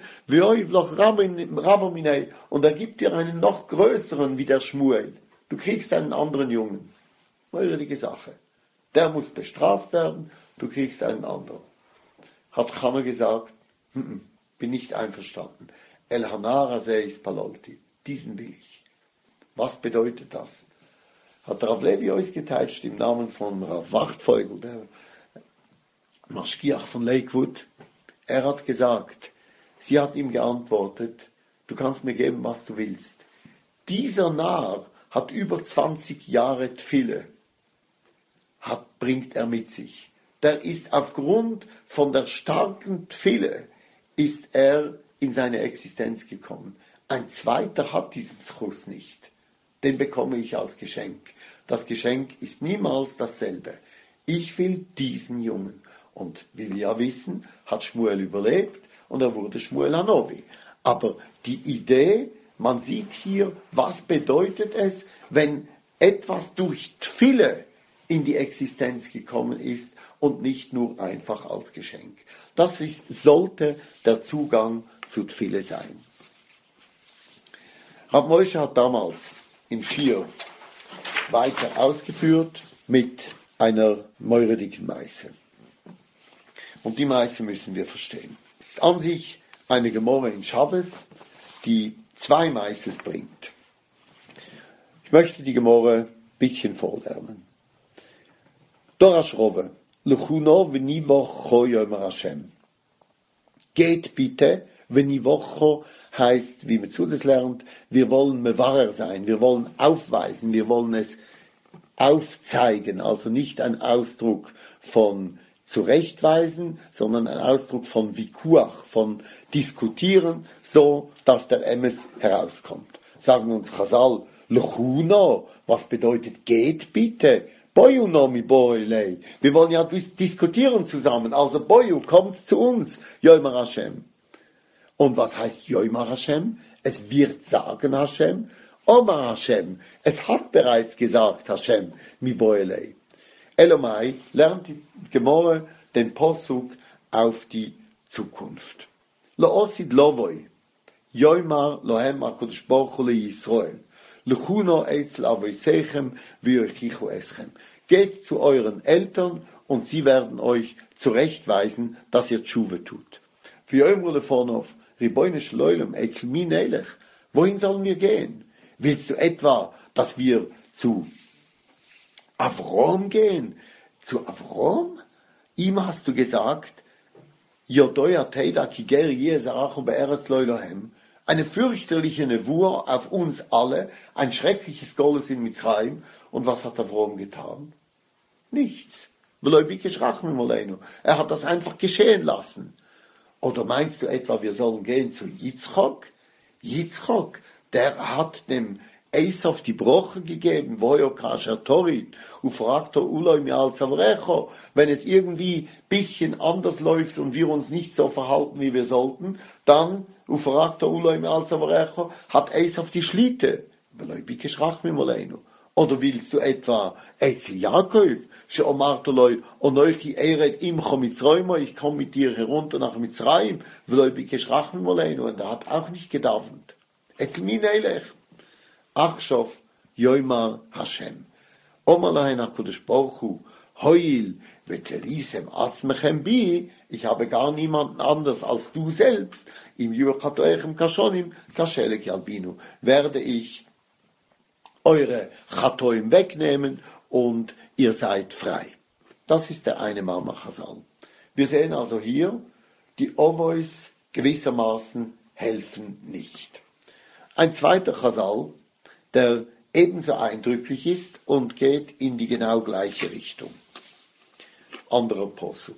und er gibt dir einen noch größeren wie der Shmuel. Du kriegst einen anderen Jungen. Neuerliche Sache. Der muss bestraft werden, du kriegst einen anderen. Hat Chama gesagt, bin nicht einverstanden. Elhanar Hazeis Palolti. Diesen will ich. Was bedeutet das? Hat Rav Levi ausgeteilt im Namen von Rav Wachtfeugel, der Maschgiach von Lakewood. Er hat gesagt, sie hat ihm geantwortet, du kannst mir geben, was du willst. Dieser Narr hat über 20 Jahre Tfille, bringt er mit sich. Der ist aufgrund von der starken Tfille, ist er in seine Existenz gekommen. Ein zweiter hat diesen Schuss nicht. Den bekomme ich als Geschenk. Das Geschenk ist niemals dasselbe. Ich will diesen Jungen. Und wie wir ja wissen, hat Shmuel überlebt und er wurde Shmuel Hanovi. Aber die Idee, man sieht hier, was bedeutet es, wenn etwas durch Tfille in die Existenz gekommen ist und nicht nur einfach als Geschenk. Das sollte der Zugang zu Tfille sein. Rav Moshe hat damals im Schir weiter ausgeführt mit einer meuredigen Meise. Und die Meise müssen wir verstehen. Es ist an sich eine Gemorre in Shabbos, die 2 Meises bringt. Ich möchte die Gemorre ein bisschen vorlernen. Dorash Rove, Lechuno v'nivocho yomer Hashem. Geht bitte, v'nivocho heißt, wie man zu das lernt, wir wollen Mevarer sein, wir wollen aufweisen, wir wollen es aufzeigen, also nicht ein Ausdruck von zurechtweisen, sondern ein Ausdruck von Vikuach, von diskutieren, so dass der Emes herauskommt. Sagen uns Chazal, Lechuno, was bedeutet geht bitte? Boyu no mi boilei. Wir wollen ja diskutieren zusammen, also Boyu kommt zu uns, Yomer Hashem. Und was heißt Yomer Hashem? Es wird sagen Hashem. Omar Hashem. Es hat bereits gesagt Hashem. Mi boelei. Elomai lernt die Gemorre den Posuk auf die Zukunft. La'osid lovoi, yoimar lohem HaKadosh Baruch Hu Yisrael, lechuno eitzel avoisechem v'yochichu eschem. Geht zu euren Eltern und sie werden euch zurechtweisen, dass ihr Tschuwe tut. V'yoimru lefonov, Ribono shel Olam, eitzel min elech. Wohin sollen wir gehen? Willst du etwa, dass wir zu Avrom gehen? Zu Avrom? Ihm hast du gesagt, eine fürchterliche Nevur auf uns alle, ein schreckliches Golus in Mitzrayim. Und was hat Avrom getan? Nichts. Er hat das einfach geschehen lassen. Oder meinst du etwa, wir sollen gehen zu Yitzchok? Yitzchok, der hat dem Esav die Broche gegeben, wenn es irgendwie ein bisschen anders läuft und wir uns nicht so verhalten, wie wir sollten, dann hat Esav die Schlitte. Oder willst du etwa Etzel Jakob, ich komme mit dir herunter nach Mitzrayim, und er hat auch nicht gedauert. Etzel Minelech. Achshof Yoimar Hashem. Omar lahen HaKadosh Baruch Hu, Hoil vetelisem atzmechem bi, ich habe gar niemanden anders als du selbst, im Yuchatoechem Kashonim, Kashelek Yalbinu, werde ich eure Chatoim wegnehmen und ihr seid frei. Das ist der eine Mama Chazal. Wir sehen also hier, die Ovois gewissermaßen helfen nicht. Ein zweiter Chazal, der ebenso eindrücklich ist und geht in die genau gleiche Richtung. Anderer Posuk.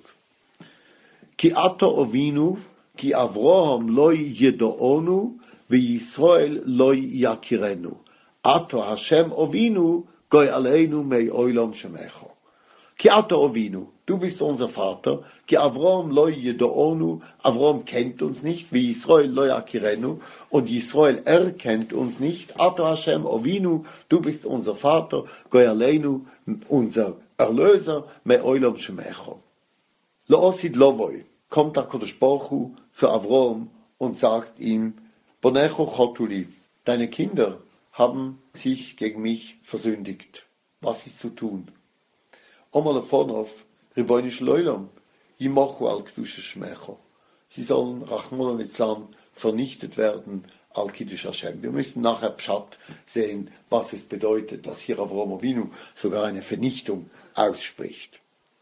Ki ato ovinu, ki Avraham loi yedoonu, vi Yisrael loi yakirenu. Ato Hashem ovinu, goi aleinu mei oilam shemecho. Ki ato ovinu, du bist unser Vater. Ki Avraham loi yedoonu, Avraham kennt uns nicht, wie Yisrael loi akirenu, und Yisrael erkennt uns nicht. Ato Hashem ovinu, du bist unser Vater. Goi aleinu, unser Erlöser, me oilam shemecho. La'osid lovoi, kommt HaKadosh Baruch Hu zu Avraham und sagt ihm, Bonecho chotuli, deine Kinder haben sich gegen mich versündigt. Was ist zu tun? Omal Afonov, Ribono shel Olam, Yimochu al Kedusha Shmecho. Sie sollen Rachmana litzlan vernichtet werden al Kiddush Hashem. Wir müssen nachher Pshat sehen, was es bedeutet, dass hier Avraham Avinu sogar eine Vernichtung ausspricht.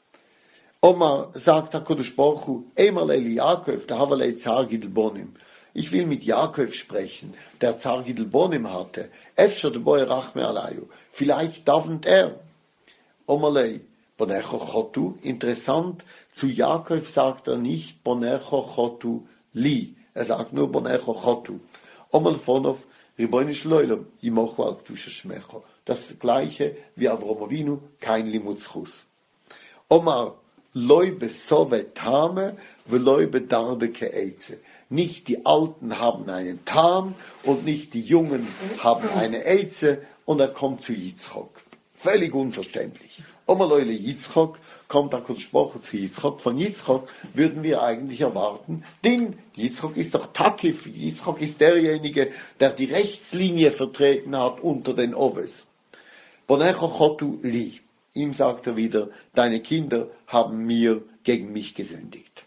Omar sagt HaKadosh Baruch Hu, Eimal Eli Yaakov, der Havalei Zar Gidel Bonim. Ich will mit Jakob sprechen, der Zar Gidel Bonim hatte. Efshar de Boy Rachme Alayu. Vielleicht darf er. Omalei. Bonecho Chotu, interessant, zu Jakob sagt er nicht Bonecho Chotu li, er sagt nur Bonecho Chotu. Omal Fonov, Ribono shel Olam, Yimochu al Kedusha Shmecho. Das gleiche wie Avraham Avinu, kein Limutzchus. Omar, loi besove tame, veloi bedarbe keetze. Nicht die Alten haben einen Tam und nicht die Jungen haben eine Eize, und er kommt zu Yitzchok. Völlig unverständlich. Omaloyle Yitzchok, kommt HaKadosh Baruch Hu zu Yitzchok. Von Yitzchok würden wir eigentlich erwarten, denn Yitzchok ist doch Takif, Yitzchok ist derjenige, der die Rechtslinie vertreten hat unter den Oves. Bonecho chotu li. Ihm sagt er wieder, deine Kinder haben mir gegen mich gesündigt.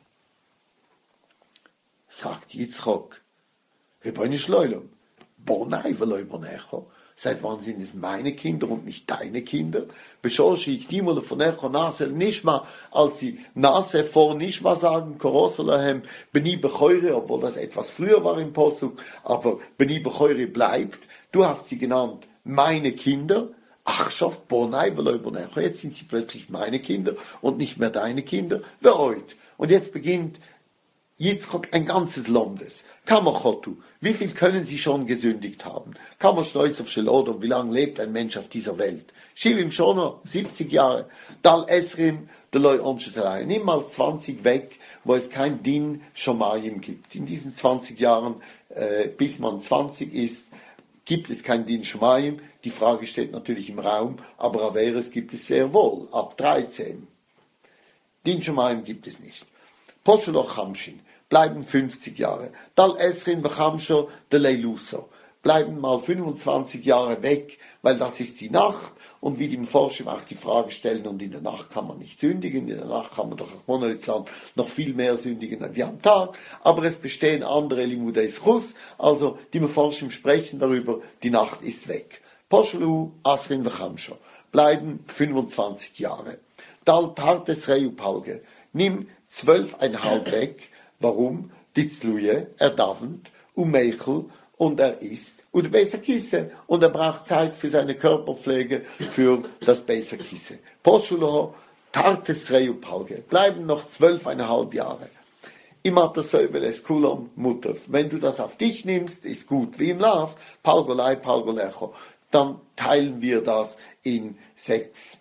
Sagt Yitzchok, Ribono shel Olam, Bonai veloi Bonecho. Seit wann sind es meine Kinder und nicht deine Kinder? Beschoshi ikdimole vonecho nasel nishma, als sie Nase vor Nishma sagen, korosolahem, beni becheure, obwohl das etwas früher war im Posuk, aber beni becheure bleibt. Du hast sie genannt, meine Kinder. Ach, schafft Bonai veloi Bonecho. Jetzt sind sie plötzlich meine Kinder und nicht mehr deine Kinder. Veroit. Und jetzt beginnt Yitzchok ein ganzes Landes. Kamachotu, wie viel können sie schon gesündigt haben? Kamashnoisov Shelodom, wie lange lebt ein Mensch auf dieser Welt? Shivim Shono, 70 Jahre. Dal Esrim, Deloi Oncheselei. Nimm mal 20 weg, wo es kein Din Shomayim gibt. In diesen 20 Jahren, bis man 20 ist, gibt es kein Din Shomayim. Die Frage steht natürlich im Raum, aber Averes gibt es sehr wohl, ab 13. Din Shomayim gibt es nicht. Posheloch Hamshin. bleiben 50 Jahre. Dal Esrin Vachamsho de Leiluso, bleiben mal 25 Jahre weg, weil das ist die Nacht. Und wie die Forscher auch die Frage stellen, und in der Nacht kann man nicht sündigen, in der Nacht kann man doch auf Monolithland noch viel mehr sündigen wie am Tag, aber es bestehen andere Limudeis Chus, also die Forscher sprechen darüber, die Nacht ist weg. Poshelu Asrin Vachamsho, bleiben 25 Jahre. Dal Partes Reu Palge, nimm 12,5 weg, warum? Ditzluje, er davent, Meichel, und er isst und besser Kisse und er braucht Zeit für seine Körperpflege, für das besser Kisse. Poschulo, Tartes Reupalge, bleiben noch 12,5 Jahre. Imata Söveles Kulom Mutter, wenn du das auf dich nimmst, ist gut. Wie im Lauf, Palgolei, Palgolecho, dann teilen wir das in 6,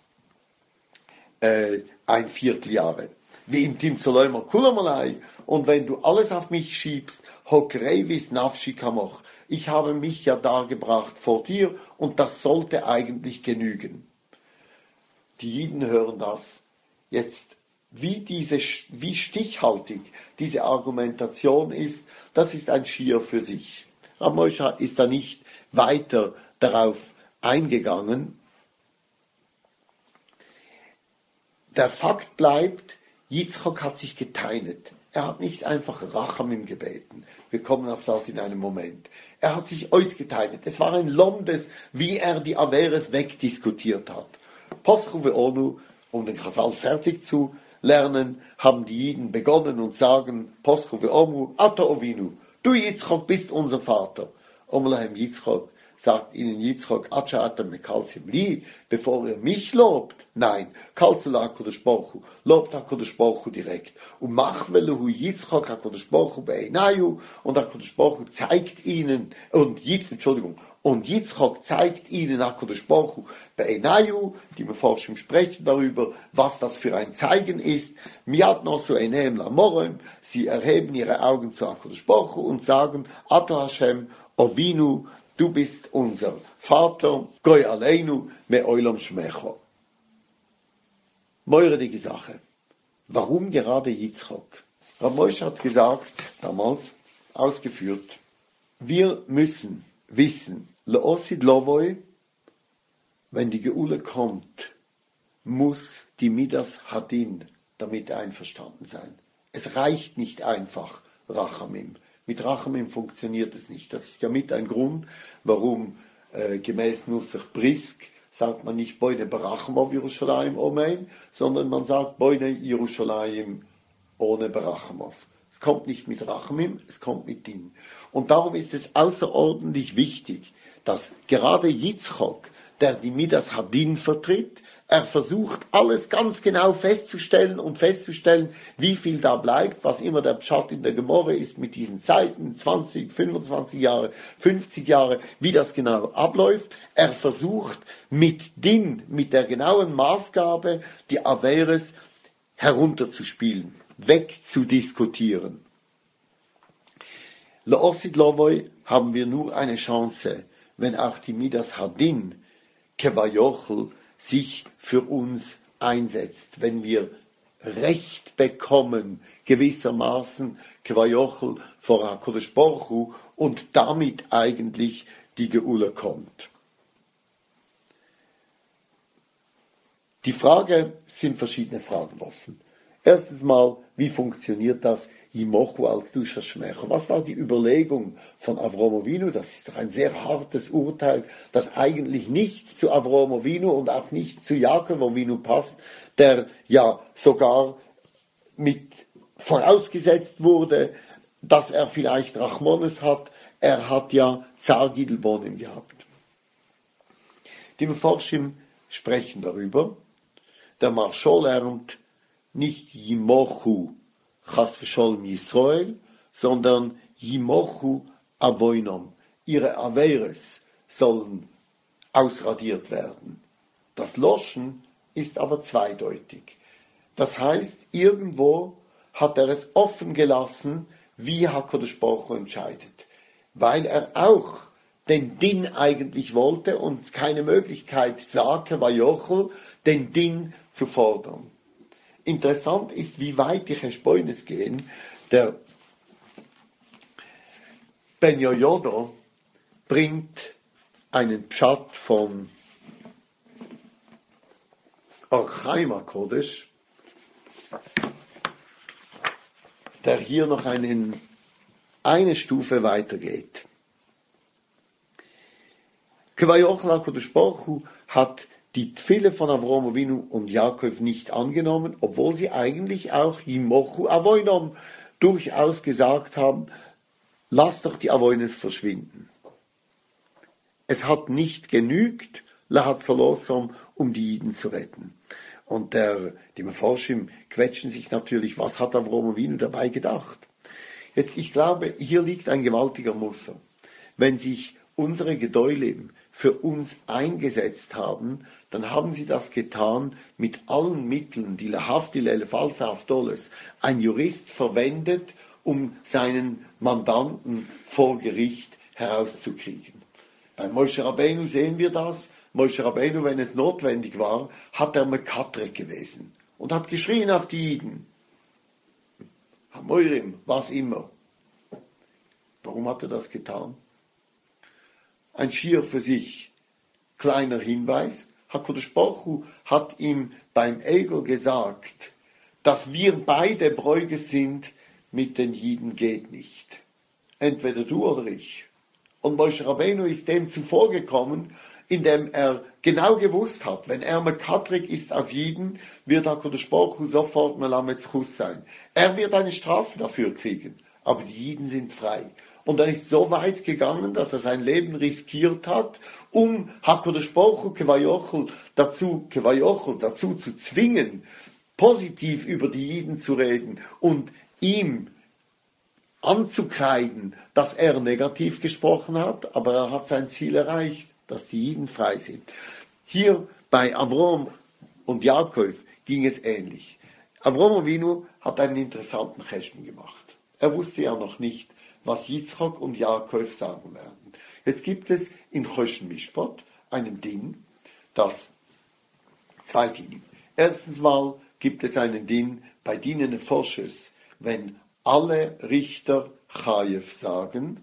1/4 Jahre. Wie im Timzolömer Kulamolei. Und wenn du alles auf mich schiebst, Hokrevis Nafshikamoch, ich habe mich ja dargebracht vor dir und das sollte eigentlich genügen. Die Jiden hören das jetzt, wie stichhaltig diese Argumentation ist, das ist ein Schier für sich. Rav Moshe ist da nicht weiter darauf eingegangen. Der Fakt bleibt, Yitzchak hat sich geteinet. Er hat nicht einfach Rachamim gebeten. Wir kommen auf das in einem Moment. Er hat sich ausgeteilt. Es war ein Lomdes, wie er die Averes wegdiskutiert hat. Poschu ve'onu, um den Chasal fertig zu lernen, haben die Jiden begonnen und sagen, Poschu ve'omu, Ata Ovinu, du Yitzchak bist unser Vater. Omelahem Yitzchak, sagt ihnen Yitzchak, Acha atam mekalzim li, bevor ihr mich lobt. Nein, kalzul HaKadosh Baruch Hu, lobt HaKadosh Baruch Hu direkt. Und machvelehu Yitzchak HaKadosh Baruch Hu be'einayu, und HaKadosh Baruch Hu zeigt ihnen, und Yitzchak zeigt ihnen HaKadosh Baruch Hu be'einayu, die Meforschim sprechen darüber, was das für ein Zeigen ist. Miyad nosu enehem lamorem, sie erheben ihre Augen zu HaKadosh Baruch Hu und sagen, Ato Hashem, Ovinu, du bist unser Vater, Goy Aleinu, me Olam Shmecho. Meurige Sache. Warum gerade Yitzchak? Rav Moshe hat gesagt, damals ausgeführt, wir müssen wissen, Leosid Lovoi, wenn die Geule kommt, muss die Midas Hadin damit einverstanden sein. Es reicht nicht einfach Rachamim. Mit Rachamim funktioniert es nicht. Das ist ja mit ein Grund, warum gemäß Nusach Brisk sagt man nicht Boine Berachmov Jerusalem Omein, sondern man sagt Boine Jerusalem ohne Berachmov. Es kommt nicht mit Rachamim, es kommt mit Din. Und darum ist es außerordentlich wichtig, dass gerade Yitzchak, der die Midas Hadin vertritt, er versucht, alles ganz genau festzustellen, wie viel da bleibt, was immer der Pshat in der Gemorre ist mit diesen Zeiten, 20, 25 Jahre, 50 Jahre, wie das genau abläuft. Er versucht mit der genauen Maßgabe, die Averes herunterzuspielen, wegzudiskutieren. Leosid Lovoi haben wir nur eine Chance, wenn auch die Midas Hadin, Kevayochel, sich für uns einsetzt, wenn wir Recht bekommen, gewissermaßen, Kevayochel vor HaKadosh Baruch Hu, und damit eigentlich die Geule kommt. Die Frage sind verschiedene Fragen offen. Erstens mal, wie funktioniert das? Yimochu al-Kedusha Shmecho. Was war die Überlegung von Avraham Avinu? Das ist doch ein sehr hartes Urteil, das eigentlich nicht zu Avraham Avinu und auch nicht zu Jakob Avinu passt, der ja sogar mit vorausgesetzt wurde, dass er vielleicht Rachmones hat. Er hat ja Zar Gidelbonim gehabt. Die Meforschim sprechen darüber. Der Marschall lernt nicht Yimochu Chas v'Sholom Yisrael, sondern Yimochu Avoinom. Ihre Averes sollen ausradiert werden. Das Loschen ist aber zweideutig. Das heißt, irgendwo hat er es offen gelassen, wie HaKadosh Baruch Hu entscheidet. Weil er auch den Din eigentlich wollte und keine Möglichkeit sah, Kevayochel, den Din zu fordern. Interessant ist, wie weit die Cheshboines gehen. Der Ben Yehoyada bringt einen Pshat von Archaim HaKodesh, der hier noch eine Stufe weitergeht. Kvayochel HaKodesh Baruch Hu hat die Tfille von Avraham Avinu und Jakob nicht angenommen, obwohl sie eigentlich auch Yimochu Avoinom durchaus gesagt haben, lass doch die Avoines verschwinden. Es hat nicht genügt, Lahat Salosom, um die Jiden zu retten. Und die Meforschim quetschen sich natürlich, was hat Avraham Avinu dabei gedacht? Jetzt, ich glaube, hier liegt ein gewaltiger Muster. Wenn sich unsere Gedolim für uns eingesetzt haben, dann haben sie das getan mit allen Mitteln, die Lahaftil Elef Alfa Haftoles ein Jurist verwendet, um seinen Mandanten vor Gericht herauszukriegen. Bei Moshe Rabbeinu sehen wir das. Moshe Rabbeinu, wenn es notwendig war, hat er Mekatrek gewesen und hat geschrien auf die Jiden. Hamoirim, was immer. Warum hat er das getan? Ein schier für sich kleiner Hinweis. HaKadosh Baruch Hu hat ihm beim Egel gesagt, dass wir beide Bräuge sind, mit den Jiden geht nicht. Entweder du oder ich. Und Moshe Rabbeinu ist dem zuvorgekommen, indem er genau gewusst hat, wenn er Mekatrik ist auf Jiden, wird HaKadosh Baruch Hu sofort Melametzchus sein. Er wird eine Strafe dafür kriegen, aber die Jiden sind frei. Und er ist so weit gegangen, dass er sein Leben riskiert hat, um HaKadosh Baruch Hu Kvayochel dazu zu zwingen, positiv über die Jiden zu reden und ihm anzukreiden, dass er negativ gesprochen hat, aber er hat sein Ziel erreicht, dass die Jiden frei sind. Hier bei Avraham und Jakob ging es ähnlich. Avraham Avinu hat einen interessanten Cheshbon gemacht. Er wusste ja noch nicht, was Yitzchak und Jakob sagen werden. Jetzt gibt es in Choshen Mishpat einen Din, das zwei Dinim. Erstens mal gibt es einen Din bei Dinen Nefoshes, wenn alle Richter Chayev sagen,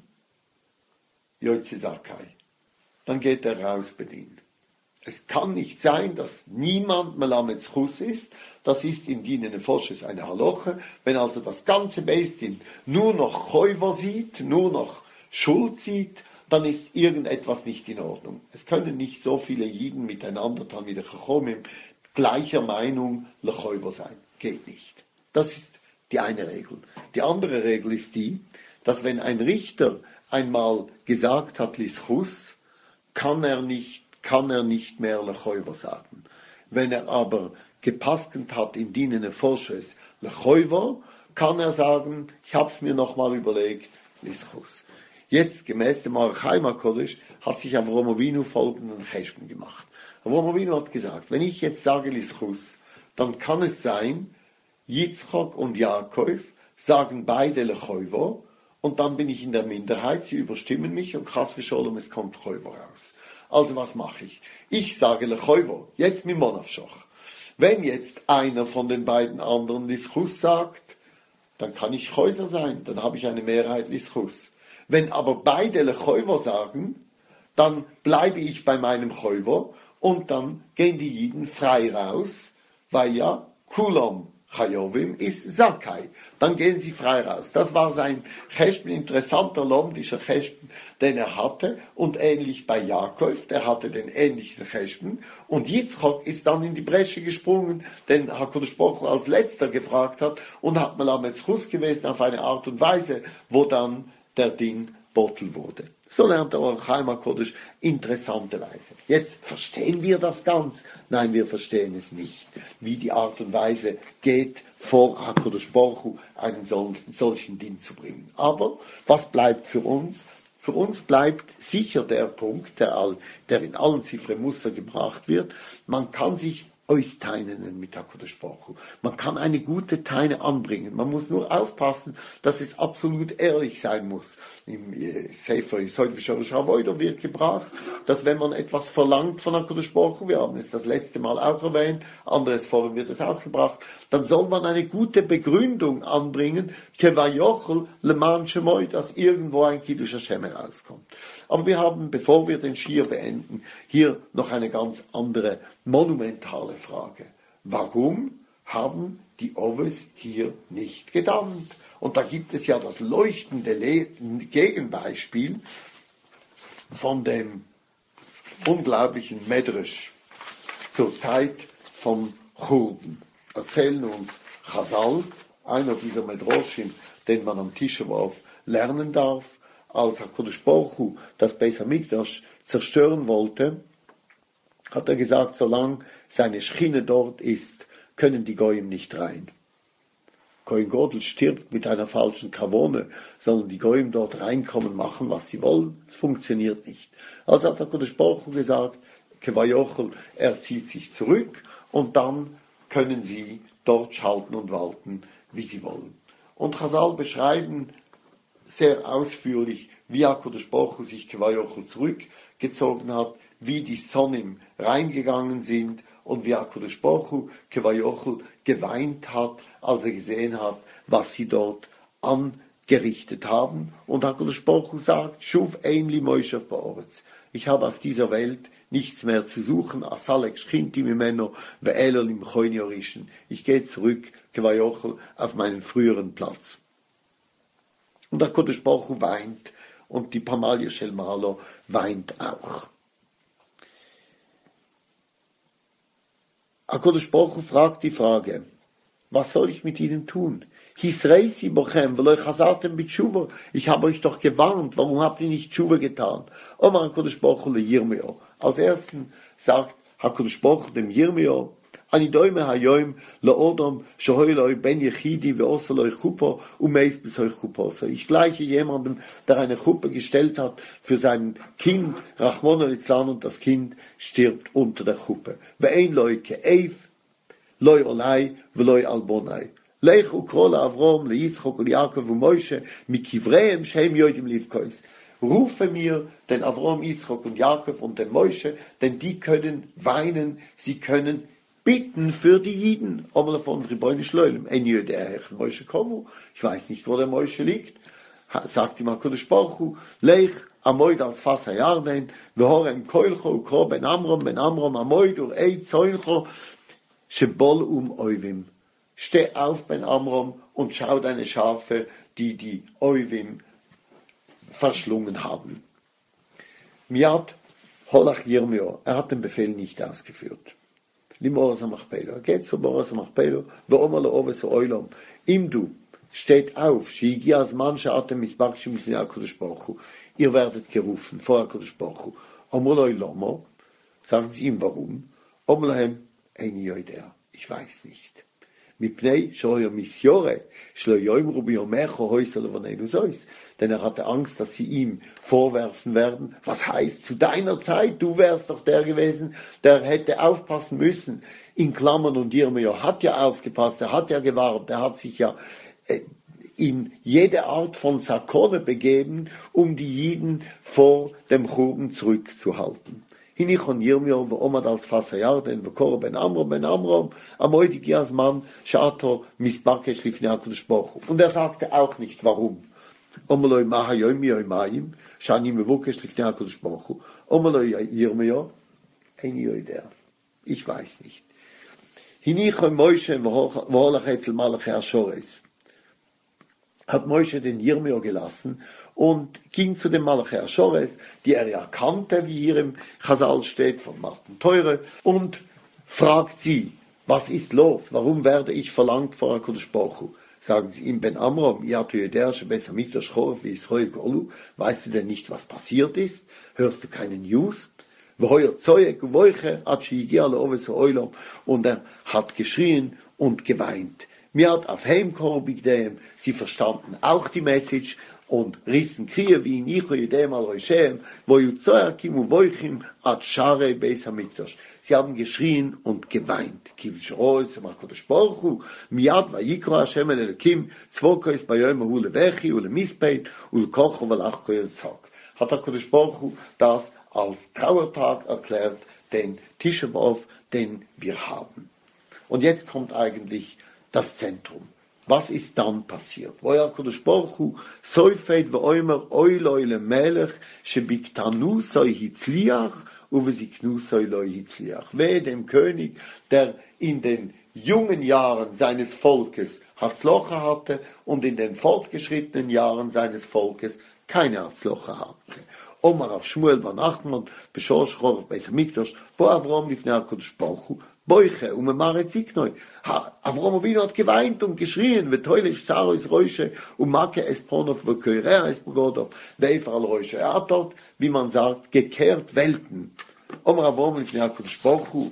Yotze Zakai, dann geht er raus bei Din. Es kann nicht sein, dass niemand Melametzchus ist. Das ist in Dinen Nefoshes eine Haloche. Wenn also das ganze Beis Din nur noch Chayva sieht, nur noch Schuld sieht, dann ist irgendetwas nicht in Ordnung. Es können nicht so viele Jiden miteinander Talmidei Chachomim gleicher Meinung Lechayva sein. Geht nicht. Das ist die eine Regel. Die andere Regel ist die, dass wenn ein Richter einmal gesagt hat Lischus, kann er nicht mehr Lechayva sagen. Wenn er aber gepaskent hat in Dinen Nefoshes Lechayva, kann er sagen, ich habe es mir nochmal überlegt, Lischus. Jetzt, gemäß dem Archaim HaKodesh, hat sich Avraham Avinu folgenden Cheshbon gemacht. Avraham Avinu hat gesagt, wenn ich jetzt sage Lischus, dann kann es sein, Yitzchak und Jakob sagen beide Lechayva, und dann bin ich in der Minderheit, sie überstimmen mich und Chas v'Sholom, es kommt Chayva raus. Also was mache ich? Ich sage Lechayva, jetzt mit Monavshach. Wenn jetzt einer von den beiden anderen Lischus sagt, dann kann ich Chäuser sein, dann habe ich eine Mehrheit Lischus. Wenn aber beide Lechayva sagen, dann bleibe ich bei meinem Chayva und dann gehen die Jiden frei raus, weil ja Kulam Chayovim ist Zakai. Dann gehen sie frei raus. Das war sein Cheshbon, interessanter lomdischer Cheshbon, den er hatte. Und ähnlich bei Jakob, der hatte den ähnlichen Cheshbon. Und Yitzchak ist dann in die Bresche gesprungen, den HaKadosh Baruch Hu als letzter gefragt hat und hat Melametzchus gewesen auf eine Art und Weise, wo dann der Din Bottel wurde. So lernt der Archaim HaKodesh interessante Weise. Jetzt verstehen wir das ganz? Nein, wir verstehen es nicht, wie die Art und Weise geht, vor HaKadosh Baruch Hu einen solchen Din zu bringen. Aber was bleibt für uns? Für uns bleibt sicher der Punkt, der in allen Zifre Muster gebracht wird. Man kann sich ois Teinen mit HaKadosh Baruch Hu. Man kann eine gute Teine anbringen. Man muss nur aufpassen, dass es absolut ehrlich sein muss. Im Sefer Yesod v'Shorosh Havodah wird gebracht, dass wenn man etwas verlangt von HaKadosh Baruch Hu, wir haben es das letzte Mal auch erwähnt, anderes Forum wird es auch gebracht, dann soll man eine gute Begründung anbringen, kevayochel leman shemoy, dass irgendwo ein Kiddush Hashem herauskommt. Aber wir haben, bevor wir den Schir beenden, hier noch eine ganz andere monumentale Frage. Warum haben die Oves hier nicht gedammt? Und da gibt es ja das leuchtende Gegenbeispiel von dem unglaublichen Medrash zur Zeit vom Churban. Erzählen uns Chazal, einer dieser Medrashim, den man am Tisha-B'Av lernen darf, als HaKadosh Baruch Hu das Beis Hamikdash zerstören wollte, hat er gesagt, solange seine Schchine dort ist, können die Goyim nicht rein. Kohen Gadol stirbt mit einer falschen Kavone, sollen die Goyim dort reinkommen, machen, was sie wollen. Es funktioniert nicht. Also hat HaKadosh Baruch Hu gesagt, Kevayochel, er zieht sich zurück und dann können sie dort schalten und walten, wie sie wollen. Und Chazal beschreiben sehr ausführlich, wie HaKadosh Baruch Hu sich Kevayochel zurückgezogen hat, wie die Sonnen reingegangen sind und wie HaKadosh Baruch Hu Kevayochel geweint hat, als er gesehen hat, was sie dort angerichtet haben. Und HaKadosh Baruch Hu sagt, Shuv ein li Moishev ba'oretz. Ich habe auf dieser Welt nichts mehr zu suchen. Asalek schchinti mimeno ve'elol im choyni orischen. Ich gehe zurück, Kevayochel, auf meinen früheren Platz. Und HaKadosh Baruch Hu weint und die Pamalia Shel Malo weint auch. HaKadosh Baruch Hu fragt die Frage, was soll ich mit ihnen tun? Ich habe euch doch gewarnt, warum habt ihr nicht Tshuva getan? HaKadosh Baruch Hu le Yirmio. Als ersten sagt HaKadosh Baruch Hu dem Yirmio, אני דומה היום לאדם שהוילוי בן יחידי ועושה לו חופה ומייס בסוי חופוסה. Ich gleiche jemandem, der eine Chuppe gestellt hat für sein Kind, Rachmona litzlan, und das Kind stirbt unter der Chuppe. ואין לוי כאב, לוי עולי ולוי אלבוני. לך וקרוא לאברום, ליצחוק וליעקב ומוישה, מקבריהם שהם יודעים לבכויס. Rufe mir den Avrom, Yitzchok und Jakob und den Moshe, denn die können weinen, sie können bitten für die Jiden. Ich weiß nicht, wo der Moshe liegt. Sagt ihm HaKadosh Baruch Hu, Lech amoid als Fas HaYarden, v'horem koilcho ukro ben Amram amoid urei zoilcho, shebol oivim. Steh auf, Ben Amram, und schau deine Schafe, die Oivim verschlungen haben. Miat holach Yirmio, er hat den Befehl nicht ausgeführt. Limor Samachpelo, geht zu Boras Samachpelo, ואומר לעובס האוילום, אם du, steht auf, שהגיע הזמן שאתם מספקשים לפני הקדוש ברוך הוא, ihr werdet gerufen vor הקדוש ברוך הוא, אומר לו למה, sagen sie ihm warum, אומר להם, איני יודע, ich weiß nicht. מפני שאויה מיסיורה, שלא יאמרו ביומך הויסה לבננו זויס. Denn er hatte Angst, dass sie ihm vorwerfen werden. Was heißt, zu deiner Zeit, du wärst doch der gewesen, der hätte aufpassen müssen. In Klammern, und Yirmio hat ja aufgepasst, er hat ja gewarnt, er hat sich ja in jede Art von Sakone begeben, um die Jiden vor dem Churban zurückzuhalten. הניחון ירמיהו ועומד על שפת הירדן וקורא בן עמרם המועד הגיע הזמן שעתו מספקש לפני הקדוש ברוך הוא. Und er sagte auch nicht warum. אומר לו מה היום מיומיים שאני מבוקש לפני הקדוש ברוך הוא. אומר לו ירמיהו איני יודע. Ich weiß nicht. הניחון מוישה והולך אצל מלאכי השורש. Hat Moshe den Yirmio gelassen und ging zu dem Malachi Ashores, die er ja kannte, wie hier im Chazal steht, von Martin Teure, und fragt sie, was ist los? Warum werde ich verlangt vor HaKadosh Baruch Hu? Sagen sie ihm, Ben Amram, weißt du denn nicht, was passiert ist? Hörst du keine News? Und er hat geschrien und geweint. Miat auf Heimkorbigdeem, sie verstanden auch die Message, und rissen Krieg wie in Icho Jedem al Roishem, wo Yutzoyakim und Voichim ad Share Beis Hamikdash. Sie haben geschrien und geweint. Kivshrois, Makodesh Baruch Hu, Miyad Vayikra Hashem el Elokim, Tzvokois Bayom Hu Levechi u Lemispeit u Lekocho Velach Koyel Zog. Hat der Kodesh Baruch Hu das als Trauertag erklärt, den Tisha B'Av, den wir haben. Und jetzt kommt eigentlich das Zentrum. Was ist dann passiert? Woher Kodesh Baruch Hu soifet ve'omer oiloi lemelech shebiktanu soi hitzliach uvesiknu soi loi hitzliach. Wehe dem König, der in den jungen Jahren seines Volkes Hatzlocha hatte und in den fortgeschrittenen Jahren seines Volkes keine Hatzlocha hatte. Omar auf Shmuel ben Achmon, Beshor Shchor auf Beis Hamikdash, Bo Avrom lifnei HaKadosh Baruch Hu, Boiche, Memaret Ziknoi. Avrom Avinu hat geweint und geschrien, Vetoilish Zarois Roishe, Make Esponov, Vekoirer Espogodov, Veifar al Roishe. Er hat dort, wie man sagt, gekehrt Welten. Omar Avrom lifnei HaKadosh Baruch Hu,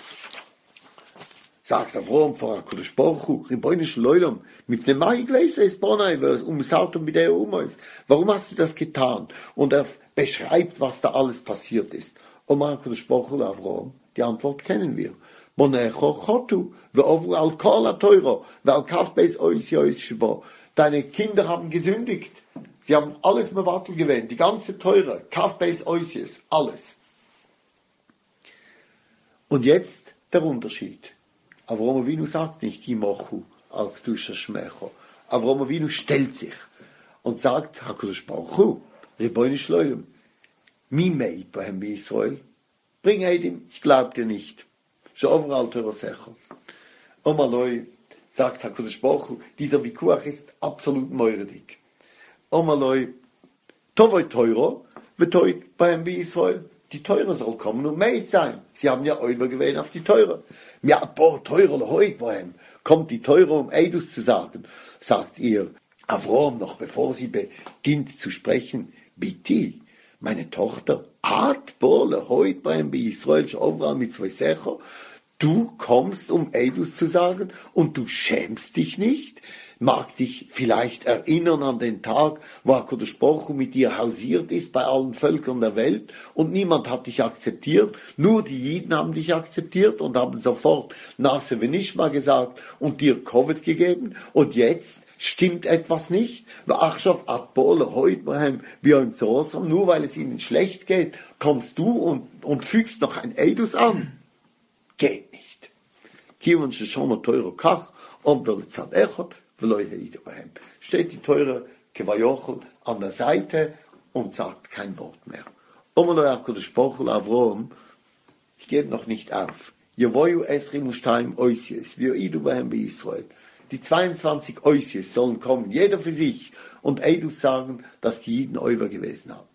sagt Avrom vor HaKadosh Baruch Hu, Ribono shel Olam, mit dem Mai Gleise Esponai, Saltum mit der Umois. Warum hast du das getan? Und er beschreibt, was da alles passiert ist. Omar HaKadosh Baruch Hu Avrom, die Antwort kennen wir. Bonecho chotu, ve'ovu al kol ha-teuro, ve'al kaf beis ois yois shebo. Deine Kinder haben gesündigt. Sie haben alles mevatel gewähnt, die ganze Teure, kaf beis oisies, alles. Und jetzt der Unterschied. Avrom Avinu sagt nicht, Yimochu al Kedusha Shmecho. Avrom Avinu stellt sich und sagt, HaKadosh Baruch Hu, Ribono shel Olam, mi meit behem Israel, bring Eidim, ich glaub dir nicht. So overall Teuro Secho. Omaloi, sagt HaKadosh Baruch Hu, dieser Vikuach ist absolut meuredig. Omaloi, tovoi Teuro, vetoit behem Israel, die Teure soll kommen und meit sein. Sie haben ja übergewählt auf die Teure. Ja, boah, Teure heute beim kommt die Teure, um Eidus zu sagen, sagt ihr Avrom noch, bevor sie beginnt zu sprechen, Biti, meine Tochter, Ad Bole heute beim Israel overall mit zwei Secher, du kommst, um Eidus zu sagen und du schämst dich nicht? Mag dich vielleicht erinnern an den Tag, wo HaKadosh Baruch Hu mit dir hausiert ist bei allen Völkern der Welt und niemand hat dich akzeptiert, nur die Jiden haben dich akzeptiert und haben sofort Nase Venishma gesagt und dir Covid gegeben und jetzt stimmt etwas nicht. Nur weil es ihnen schlecht geht, kommst du und fügst noch ein Eidus an. Geht nicht. Kivon sheshona teuro kach, omdol tzad echot, steht die Teure Kevayochel an der Seite und sagt kein Wort mehr. Ich gebe noch nicht auf. Die 22 Oisies sollen kommen, jeder für sich, und Eidus sagen, dass die Jiden Oiver gewesen haben.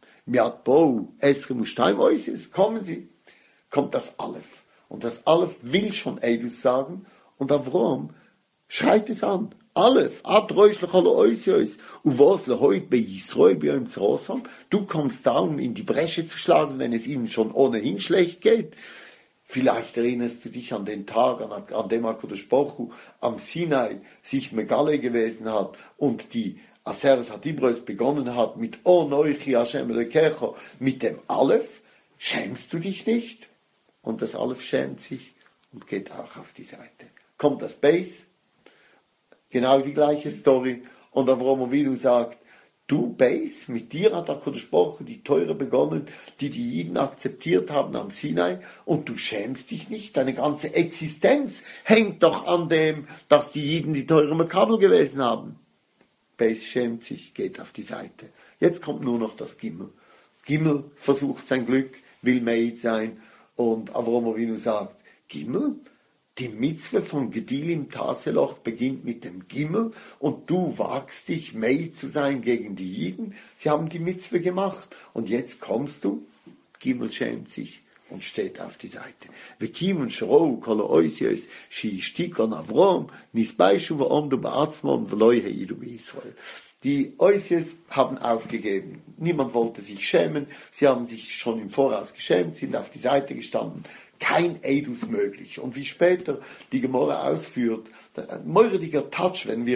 Kommen sie, kommt das Aleph. Und das Aleph will schon Eidus sagen, und Avrom schreit es an. Aleph, adroischlich alle Oisios, und was heute bei Israel, bei ihm zu Rosam, du kommst da, um in die Bresche zu schlagen, wenn es ihnen schon ohnehin schlecht geht. Vielleicht erinnerst du dich an den Tag, an dem HaKadosh Baruch Hu am Sinai sich Megale gewesen hat und die Aseres Hadibros begonnen hat mit O Noichi Hashem Elokecho, mit dem Aleph. Schämst du dich nicht? Und das Aleph schämt sich und geht auch auf die Seite. Kommt das Beis, genau die gleiche Story, und Avrom Avinu sagt, du Beis, mit dir hat HaKadosh Baruch Hu die Teure begonnen, die die Jiden akzeptiert haben am Sinai, und du schämst dich nicht, deine ganze Existenz hängt doch an dem, dass die Jiden die Teure Mekabel gewesen haben. Beis schämt sich, geht auf die Seite. Jetzt kommt nur noch das Gimel. Gimel versucht sein Glück, will Meid sein, und Avrom Avinu sagt, Gimel? Die Mitzwe von Gedilim Taseloch beginnt mit dem Gimel und du wagst dich, Meid zu sein gegen die Jiden. Sie haben die Mitzwe gemacht und jetzt kommst du. Gimel schämt sich und steht auf die Seite. Vekivon shorou kol oisios sheishtikon Avrom nisbaishu ve'omdu ba'atzmon ve'loi heidu b'Yisrael. Die Oisios haben aufgegeben. Niemand wollte sich schämen. Sie haben sich schon im Voraus geschämt, sind auf die Seite gestanden. Kein Eidus möglich. Und wie später die Gemorre ausführt, ein meurediger Touch, wenn wir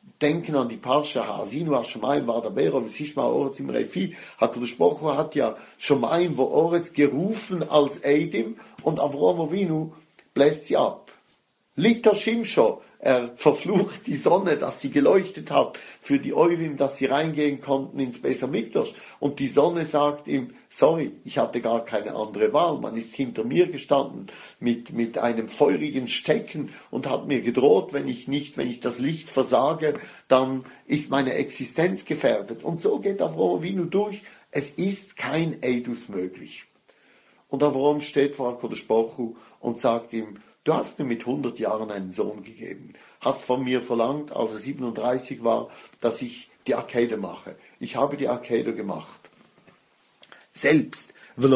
denken an die Parsha Ha'azinu Hashemayim V'Adabeiro V'Sishma Oretz im Refi. HaKadosh Baruch Hu hat ja Shemayim V'Oretz gerufen als Eidim und Avraham Avinu bläst sie ab. Lito Shimsho, er verflucht die Sonne, dass sie geleuchtet hat für die Eurim, dass sie reingehen konnten ins Beis Hamikdash. Und die Sonne sagt ihm, sorry, ich hatte gar keine andere Wahl. Man ist hinter mir gestanden mit einem feurigen Stecken und hat mir gedroht, wenn ich das Licht versage, dann ist meine Existenz gefährdet. Und so geht Avraham Avinu durch. Es ist kein Eidus möglich. Und Avraham steht vor HaKadosh Baruch Hu und sagt ihm, du hast mir mit 100 Jahren einen Sohn gegeben, hast von mir verlangt, als er 37 war, dass ich die Akede mache. Ich habe die Akede gemacht. Selbst,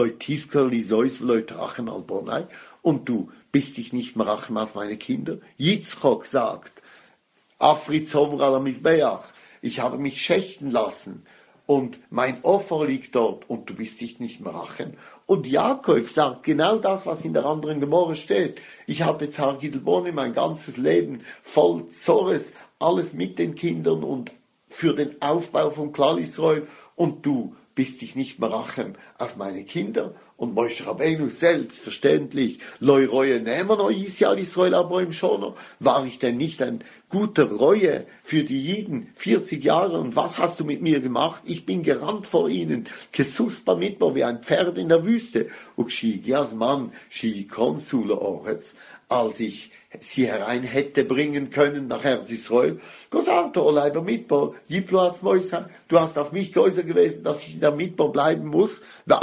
und du bist dich nicht mehr rachem auf meine Kinder. Yitzchok sagt, ich habe mich schächten lassen und mein Opfer liegt dort und du bist dich nicht mehr rachem. Und Jakob sagt genau das, was in der anderen Gemorre steht. Ich hatte Zar Gidlboni mein ganzes Leben voll Zores, alles mit den Kindern und für den Aufbau von Klal Israel und du bist dich nicht mehr rachem auf meine Kinder. Und Moshe Rabbeinu selbstverständlich, Loi Reue nehmen no Israel Israel aber im Schoner. War ich denn nicht ein guter Reue für die Jiden 40 Jahre? Und was hast du mit mir gemacht? Ich bin gerannt vor ihnen, Kesuspa mitbar wie ein Pferd in der Wüste. Und Shigias Mann, Shikonsule Oretz, als ich sie herein hätte bringen können nach Erz Israel. Gosarto Oleiber Midbar, Jiplo hat's Moisa, du hast auf mich geäußert gewesen, dass ich in der Midbar bleiben muss.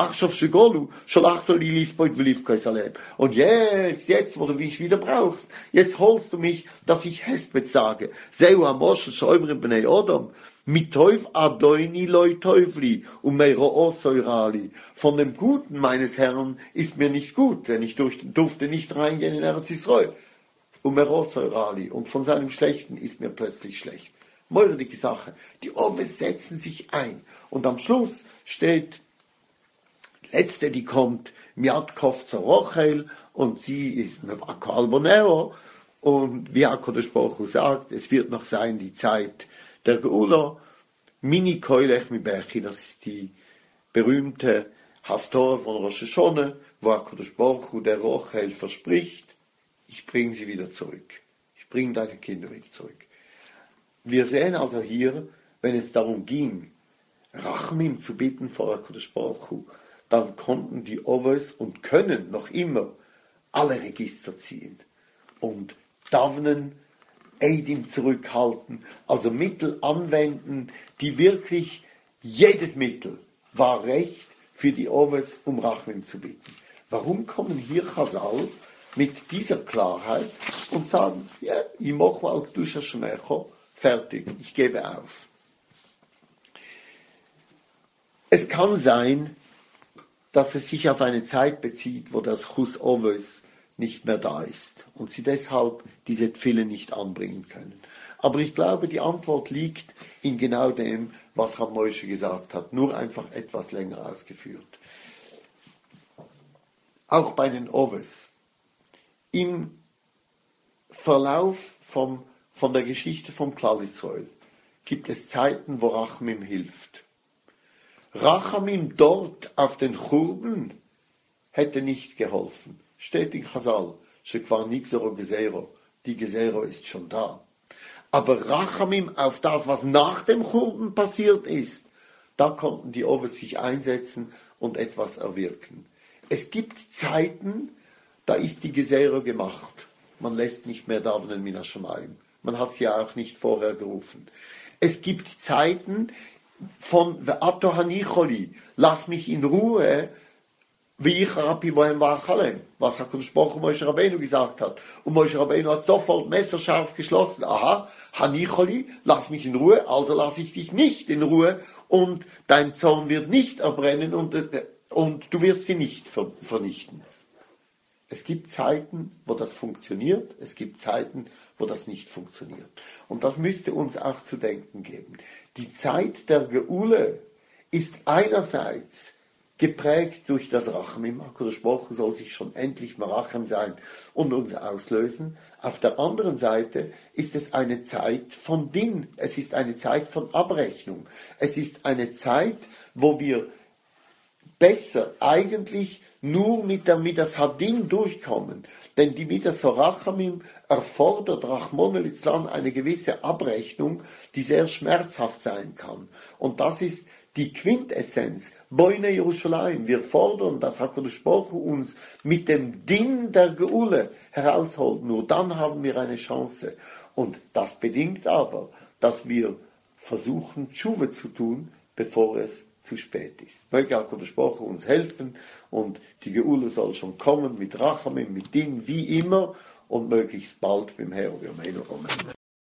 Und jetzt, wo du mich wieder brauchst, jetzt holst du mich, dass ich Hesped sage. Seu Amoshe Schäumer Bnei Odom, mit Teuf Adoini Loi Teufli, Meiro Osoirali. Von dem Guten meines Herrn ist mir nicht gut, denn ich durfte nicht reingehen in Erz Israel. Und von seinem Schlechten ist mir plötzlich schlecht. Mordige Sache. Die Oves setzen sich ein. Und am Schluss steht, letzte, die kommt, Miatkov zur Rochel, und sie ist Mevako Albonero. Und wie HaKadosh Baruch Hu sagt, es wird noch sein, die Zeit der Geula. Mini Koilech mi Bechi, das ist die berühmte Haftorah von Rosh Hashanah, wo HaKadosh Baruch Hu der Rochel verspricht, ich bringe sie wieder zurück. Ich bringe deine Kinder wieder zurück. Wir sehen also hier, wenn es darum ging, Rachmim zu bitten vor HaKadosh Baruch Hu, dann konnten die Oves und können noch immer alle Register ziehen und davnen, Eidim zurückhalten, also Mittel anwenden, die wirklich, jedes Mittel war recht für die Oves, um Rachmim zu bitten. Warum kommen hier Chazal mit dieser Klarheit und sagen, ja, ich mache mal Kedusha Shemecho, fertig, ich gebe auf. Es kann sein, dass es sich auf eine Zeit bezieht, wo das Chus Oves nicht mehr da ist und sie deshalb diese Tfille nicht anbringen können. Aber ich glaube, die Antwort liegt in genau dem, was Rav Moshe gesagt hat, nur einfach etwas länger ausgeführt. Auch bei den Oves. Im Verlauf von der Geschichte vom Klal Israel gibt es Zeiten, wo Rachmim hilft. Rachamim dort auf den Churben hätte nicht geholfen. Steht in Chazal, Shekvar Nixero Gesero, die Gesero ist schon da. Aber Rachamim auf das, was nach dem Churben passiert ist, da konnten die Oves sich einsetzen und etwas erwirken. Es gibt Zeiten, da ist die Gesero gemacht. Man lässt nicht mehr davnen min Hashemayim. Man hat sie ja auch nicht vorher gerufen. Es gibt Zeiten von Ve'ato Hanicholi, lass mich in Ruhe, wie ich Rabbi Bohem Vachalem, was HaKadosh Baruch Hu Moshe Rabbeinu gesagt hat. Und Moshe Rabbeinu hat sofort messerscharf geschlossen. Aha, Hanicholi, lass mich in Ruhe, also lasse ich dich nicht in Ruhe und dein Zorn wird nicht erbrennen und du wirst sie nicht vernichten. Es gibt Zeiten, wo das funktioniert, es gibt Zeiten, wo das nicht funktioniert. Und das müsste uns auch zu denken geben. Die Zeit der Geule ist einerseits geprägt durch das Rachamim. HaKadosh Baruch Hu soll sich schon endlich Merachem sein und uns auslösen. Auf der anderen Seite ist es eine Zeit von Din. Es ist eine Zeit von Abrechnung. Es ist eine Zeit, wo wir besser eigentlich nur mit das Hadin durchkommen. Denn die Midas Harachamim erfordert Rachmon litzlan eine gewisse Abrechnung, die sehr schmerzhaft sein kann. Und das ist die Quintessenz. Boine Jerusalem. Wir fordern, dass HaKadosh Baruch Hu uns mit dem Din der Geule herausholt. Nur dann haben wir eine Chance. Und das bedingt aber, dass wir versuchen, Tshuwe zu tun, bevor es zu spät ist. Möge HaKadosh Baruch Hu uns helfen und die Geule soll schon kommen mit Rachamim, mit Din, wie immer und möglichst bald beim Herrn. Amen.